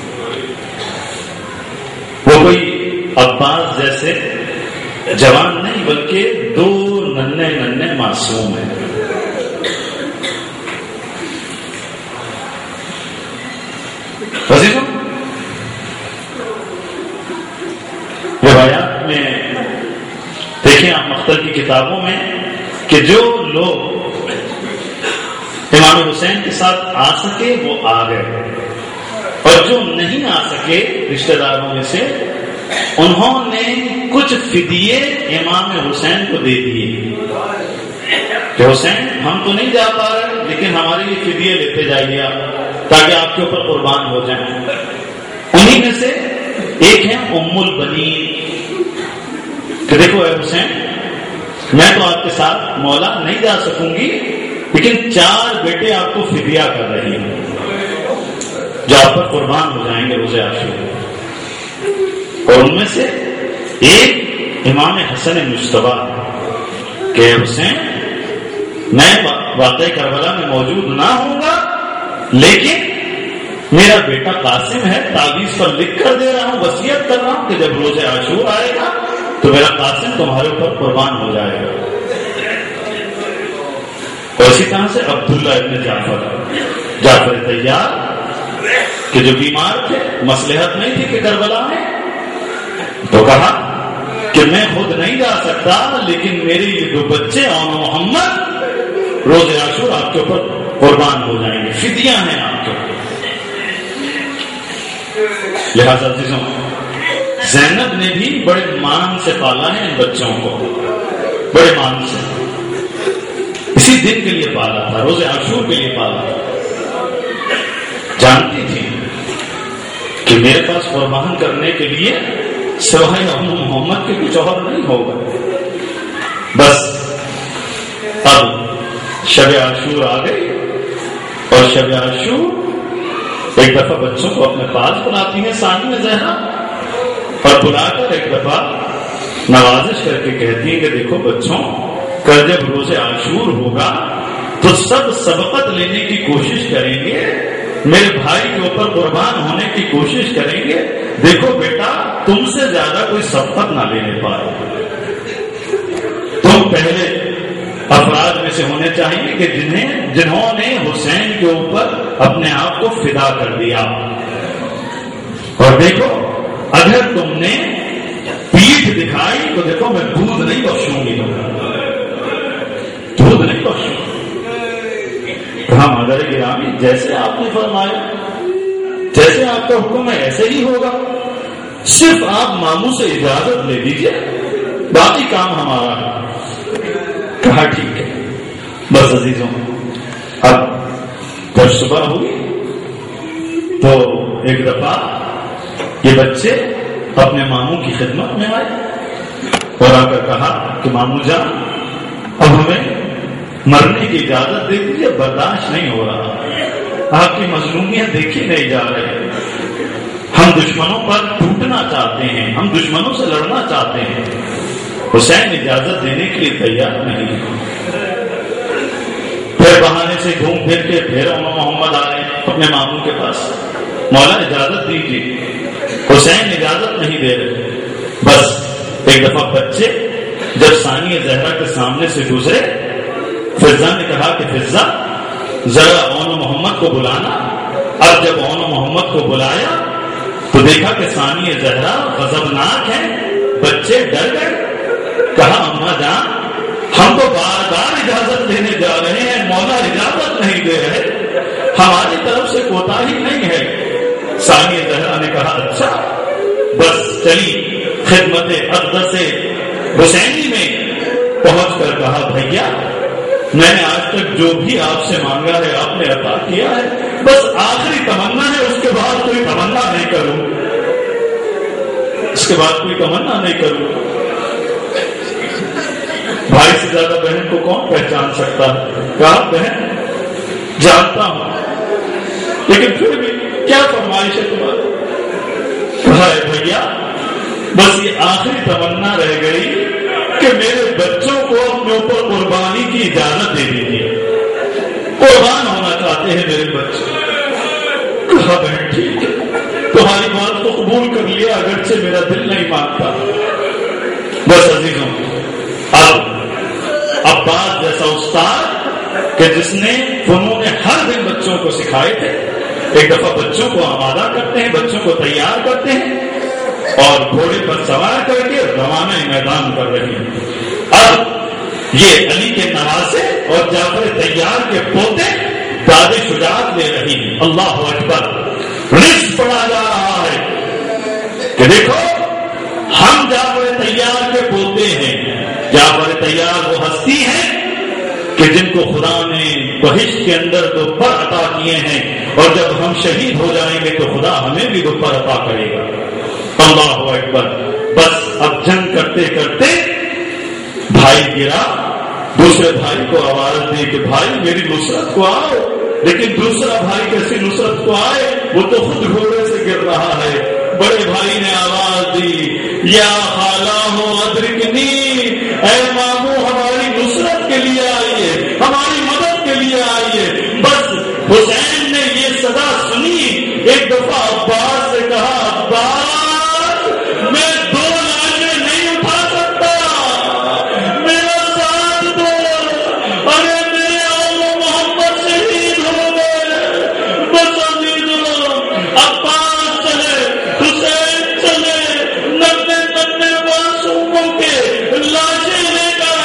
Speaker 1: وہ کوئی عباس جیسے جوان نہیں، بلکہ دو ننھے معصوم ہیں۔ عزیزوں، روایات میں دیکھیں آپ مختلف کی کتابوں میں کہ جو لوگ امام حسین کے ساتھ آ سکے وہ آ گئے، اور جو نہیں آ سکے رشتہ داروں میں سے انہوں نے کچھ فدیے امام حسین کو دے دیے کہ حسین ہم تو نہیں جا پا رہے، لیکن ہمارے لیے فدیے لیتے جائیے آپ، تاکہ آپ کے اوپر قربان ہو جائیں۔ انہی میں سے ایک ہے ام البنین کہ دیکھو اے حسین، میں تو آپ کے ساتھ مولا نہیں جا سکوں گی، لیکن 4 بیٹے آپ کو فدیہ کر رہی ہیں جو آپ پر قربان ہو جائیں گے روز عاشور، اور ان میں سے ایک امام حسن مجتبی کہ حسین میں واقعہ کربلا میں موجود نہ ہوں گا، لیکن میرا بیٹا قاسم ہے، تعویذ پر لکھ کر دے رہا ہوں، وصیت کر رہا ہوں کہ جب روز عاشور آئے گا تو میرا قاسم تمہارے اوپر قربان ہو جائے گا۔ اور اسی طرح سے عبداللہ ابن جعفر طیار کہ جو بیمار تھے، مصلحت نہیں تھی کہ کربلا میں، تو کہا کہ میں خود نہیں جا سکتا، لیکن میرے یہ 2 بچے اور محمد روز عاشور آپ کے اوپر قربان ہو جائیں گے، فدیہ ہیں آپ کے اوپر۔ لہذا عزیزوں، زینب نے بھی بڑے مان سے پالا ہے ان بچوں کو، بڑے مان سے، اسی دن کے لیے پالا تھا، روز عاشور کے لیے پالا تھا۔ جانتی تھی کہ میرے پاس قربان کرنے کے لیے سوائے ام محمد کے کچھ اور نہیں ہوگا۔ بس اب شب عاشور آ گئی، اور شب عاشور ایک دفعہ بچوں کو اپنے پاس بلاتی ہیں ثانیہ زہرا، اور بلا کر ایک دفعہ نوازش کر کے کہتی ہیں کہ دیکھو بچوں، کل جب روز عاشور ہوگا تو سب سبقت لینے کی کوشش کریں گے، میرے بھائی کے اوپر قربان ہونے کی کوشش کریں گے۔ دیکھو بیٹا، تم سے زیادہ کوئی سبقت نہ لینے پائے، تم پہلے افراد میں سے ہونے چاہیے کہ جنہوں نے حسین کے اوپر اپنے آپ کو فدا کر دیا۔ اور دیکھو، اگر تم نے پیٹھ دکھائی تو دیکھو میں دودھ نہیں بخشوں گی، دودھ نہیں بخشوں۔ کہا مادر گرامی، جیسے آپ نے فرمایا، جیسے آپ کا حکم ہے ایسے ہی ہوگا، صرف آپ ماموں سے اجازت لے لیجیے، باقی کام ہمارا ہے۔ کہا ٹھیک ہے۔ بس عزیزوں، اب جب صبح ہوئی تو ایک دفعہ یہ بچے اپنے ماموں کی خدمت میں آئے اور آ کر کہا کہ ماموں جان، اب ہمیں مرنے کی اجازت دے دیجیے، برداشت نہیں ہو رہا، آپ کی مظلومیت دیکھی نہیں جا رہے، ہم دشمنوں پر ٹوٹنا چاہتے ہیں، ہم دشمنوں سے لڑنا چاہتے ہیں۔ حسین اجازت دینے کے لیے تیار نہیں ہے۔ پھر بہانے سے گھوم پھر کے پھر محمد آ رہے ہیں اپنے ماموں کے پاس، مولا اجازت دیجیے۔ حسین اجازت نہیں دے رہے۔ بس ایک دفعہ بچے جب ثانیہ زہرا کے سامنے سے گزرے، فضا نے کہا کہ فضا ذرا اون محمد کو بلانا۔ اب جب اون محمد کو بلایا تو دیکھا کہ ثانیہ زہرا غضبناک ہے، بچے ڈر گئے۔ کہا اماں جان، ہم تو بار بار اجازت لینے جا رہے ہیں، مولا اجازت نہیں دے رہے، ہماری طرف سے کوتاہی نہیں ہے۔ ثانیہ زہرا نے کہا اچھا، بس چلی خدمت اقدس حسینی میں پہنچ کر کہا بھیا، میں نے آج تک جو بھی آپ سے مانگا ہے آپ نے عطا کیا ہے، بس آخری تمنا ہے، اس کے بعد کوئی تمنا نہیں کروں، اس کے بعد کوئی تمنا نہیں کروں۔ بھائی سے زیادہ بہن کو کون پہچان سکتا ہے؟ کہا بہن جانتا ہوں، لیکن پھر بھی کیا فرمائش ہے تمہاری؟ کہا ہے بھیا، بس یہ آخری تمنا رہ گئی کہ میرے بچوں کو اپنے اوپر قربانی کی اجازت دے دیجیے، قربان ہونا چاہتے ہیں میرے بچے۔ کہا بہن ٹھیک ہے، تمہاری بات کو قبول کر لیا، اگرچہ میرا دل نہیں مانتا۔ بس عزیزوں، اب عباس جیسا استاد کہ جس نے فنون ہر دن بچوں کو سکھائے تھے، ایک دفعہ بچوں کو آمادہ کرتے ہیں، بچوں کو تیار کرتے ہیں اور گھوڑے پر سوار کر کے روانہ میدان کر رہے ہیں۔ اب یہ علی کے نواسے اور جعفر طیار کے پوتے داد شجاعت لے رہی ہیں۔ اللہ اکبر، رزق پڑا جا رہا ہے کہ دیکھو ہم جعفر طیار کے پوتے ہیں۔ جعفر طیار وہ ہستی ہے کہ جن کو خدا نے بہشت کے اندر دو پر عطا کیے ہیں، اور جب ہم شہید ہو جائیں گے تو خدا ہمیں بھی دو پر عطا کرے گا۔ اللہ اکبر۔ بس اب جنگ کرتے کرتے بھائی گرا، دوسرے بھائی کو آواز دی کہ بھائی میری نصرت کو آؤ، لیکن دوسرا بھائی کیسی نصرت کو آئے، وہ تو خود گھوڑے سے گر رہا ہے۔ بڑے بھائی نے آواز دی یا خالہ ہو ادرکنی، اے ماموں ہماری نصرت کے لیے آئیے، ہماری مدد کے لیے آئیے۔ بس حسین نے یہ صدا سنی، ایک دفعہ عباس سے کہا عباس میں دو لاشیں نہیں اٹھا سکتا، میرا ساتھ دو، ارے میرے اولو محمد شہید ہو گئے۔ بس عزیزوں، عباس چلے، حسین چلے، نبے معصوموں کے لاشیں لے کر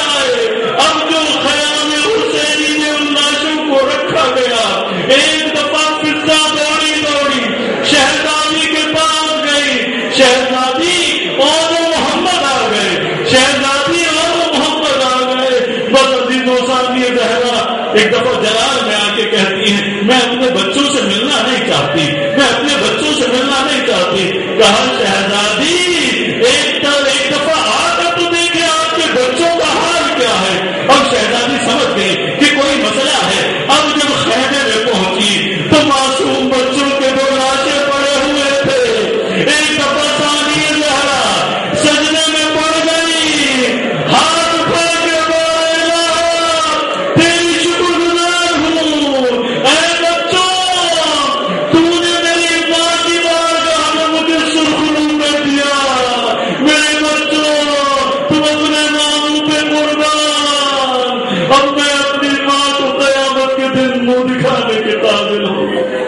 Speaker 1: ایک دفعہ جلال میں آ کے کہتی ہیں میں اپنے بچوں سے ملنا نہیں چاہتی، میں اپنے بچوں سے ملنا نہیں چاہتی۔ کہا شہزادی ایک دفعہ آ کر تو دیکھے آپ کے بچوں کا حال کیا ہے۔ اب شہزادی سمجھ گئی کہ کوئی مسئلہ ہے۔ اب جب خیمے میں پہنچی تو معصوم بچوں کے دو لاشیں پڑے ہوئے تھے۔ ایک دفعہ ثانی زہرا سجدے میں پڑ گئی، ہاتھ پھیل کے بولا تیری شکر گزار ہوں اے بچوں، تو نے میری ماں کی بارگاہ میں مجھے سرخرو میں دیا۔ میرے بچوں تم اپنے ماموں پہ قربان، اب میں اپنی ماں کو قیامت کے دن منہ دکھانے کے قابل ہوں۔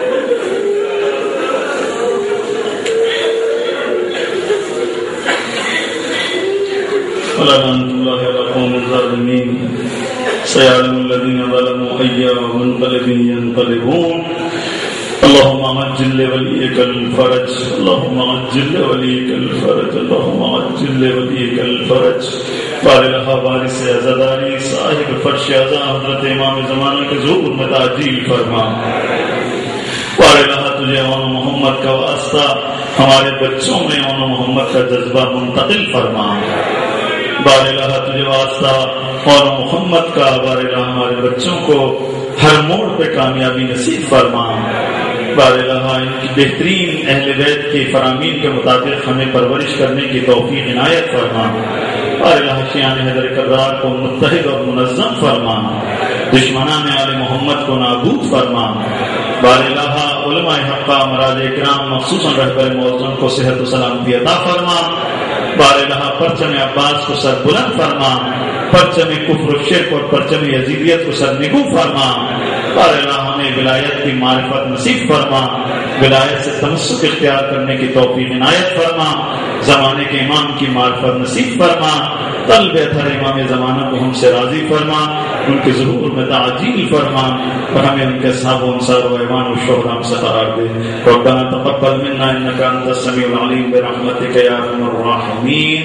Speaker 1: لعنة الله على القوم الظالمين سيعلم الذين ظلموا أي منقلب ينقلبون اللهم عجل لوليك الفرج اللهم عجل لوليك الفرج اللهم عجل لوليك الفرج بارلہ وارث عزاداری صاحب فرش اعظم حضرت امام زمانہ کے ظہور میں تعجیل فرما۔ بارلہ تجھے اون محمد کا واسطہ ہمارے بچوں میں اون محمد کا جذبہ منتقل فرما۔ بارلہ تجھے واسطہ اور محمد کا بارلہ ہمارے بچوں کو ہر موڑ پہ کامیابی نصیب فرما۔ بارلہ ان کی بہترین اہل بیت کے فرامین کے مطابق ہمیں پرورش کرنے کی توفیق عنایت فرما۔ بارلہ شیعان حیدر کرار کو متحد اور منظم فرما، دشمنان آل محمد کو نابود فرما۔ بارلہ علماء حقہ مراد اکرام مخصوصاً رہبر معظم کو صحت و سلامتی عطا فرما۔ بارلہ پرچم عباس کو سر بلند فرما، پرچم کفر و شرک اور پرچم یزیدیت کو سر نگو فرما۔ بارلہ ہمیں ولایت کی معرفت نصیب فرما، ولایت سے تمسک اختیار کرنے کی توفیق عنایت فرما، زمانے کے امام کی معرفت نصیب فرما، طلب اثر امام زمانہ کو ہم سے راضی فرما، ان کے ظہور میں تعجیل فرما اور ہمیں ان کے اصحاب و انصار و ایوان و شہداء سے قرار دے۔ ربنا تقبل منا انك انت السميع العليم برحمتك يا ارحم الراحمين۔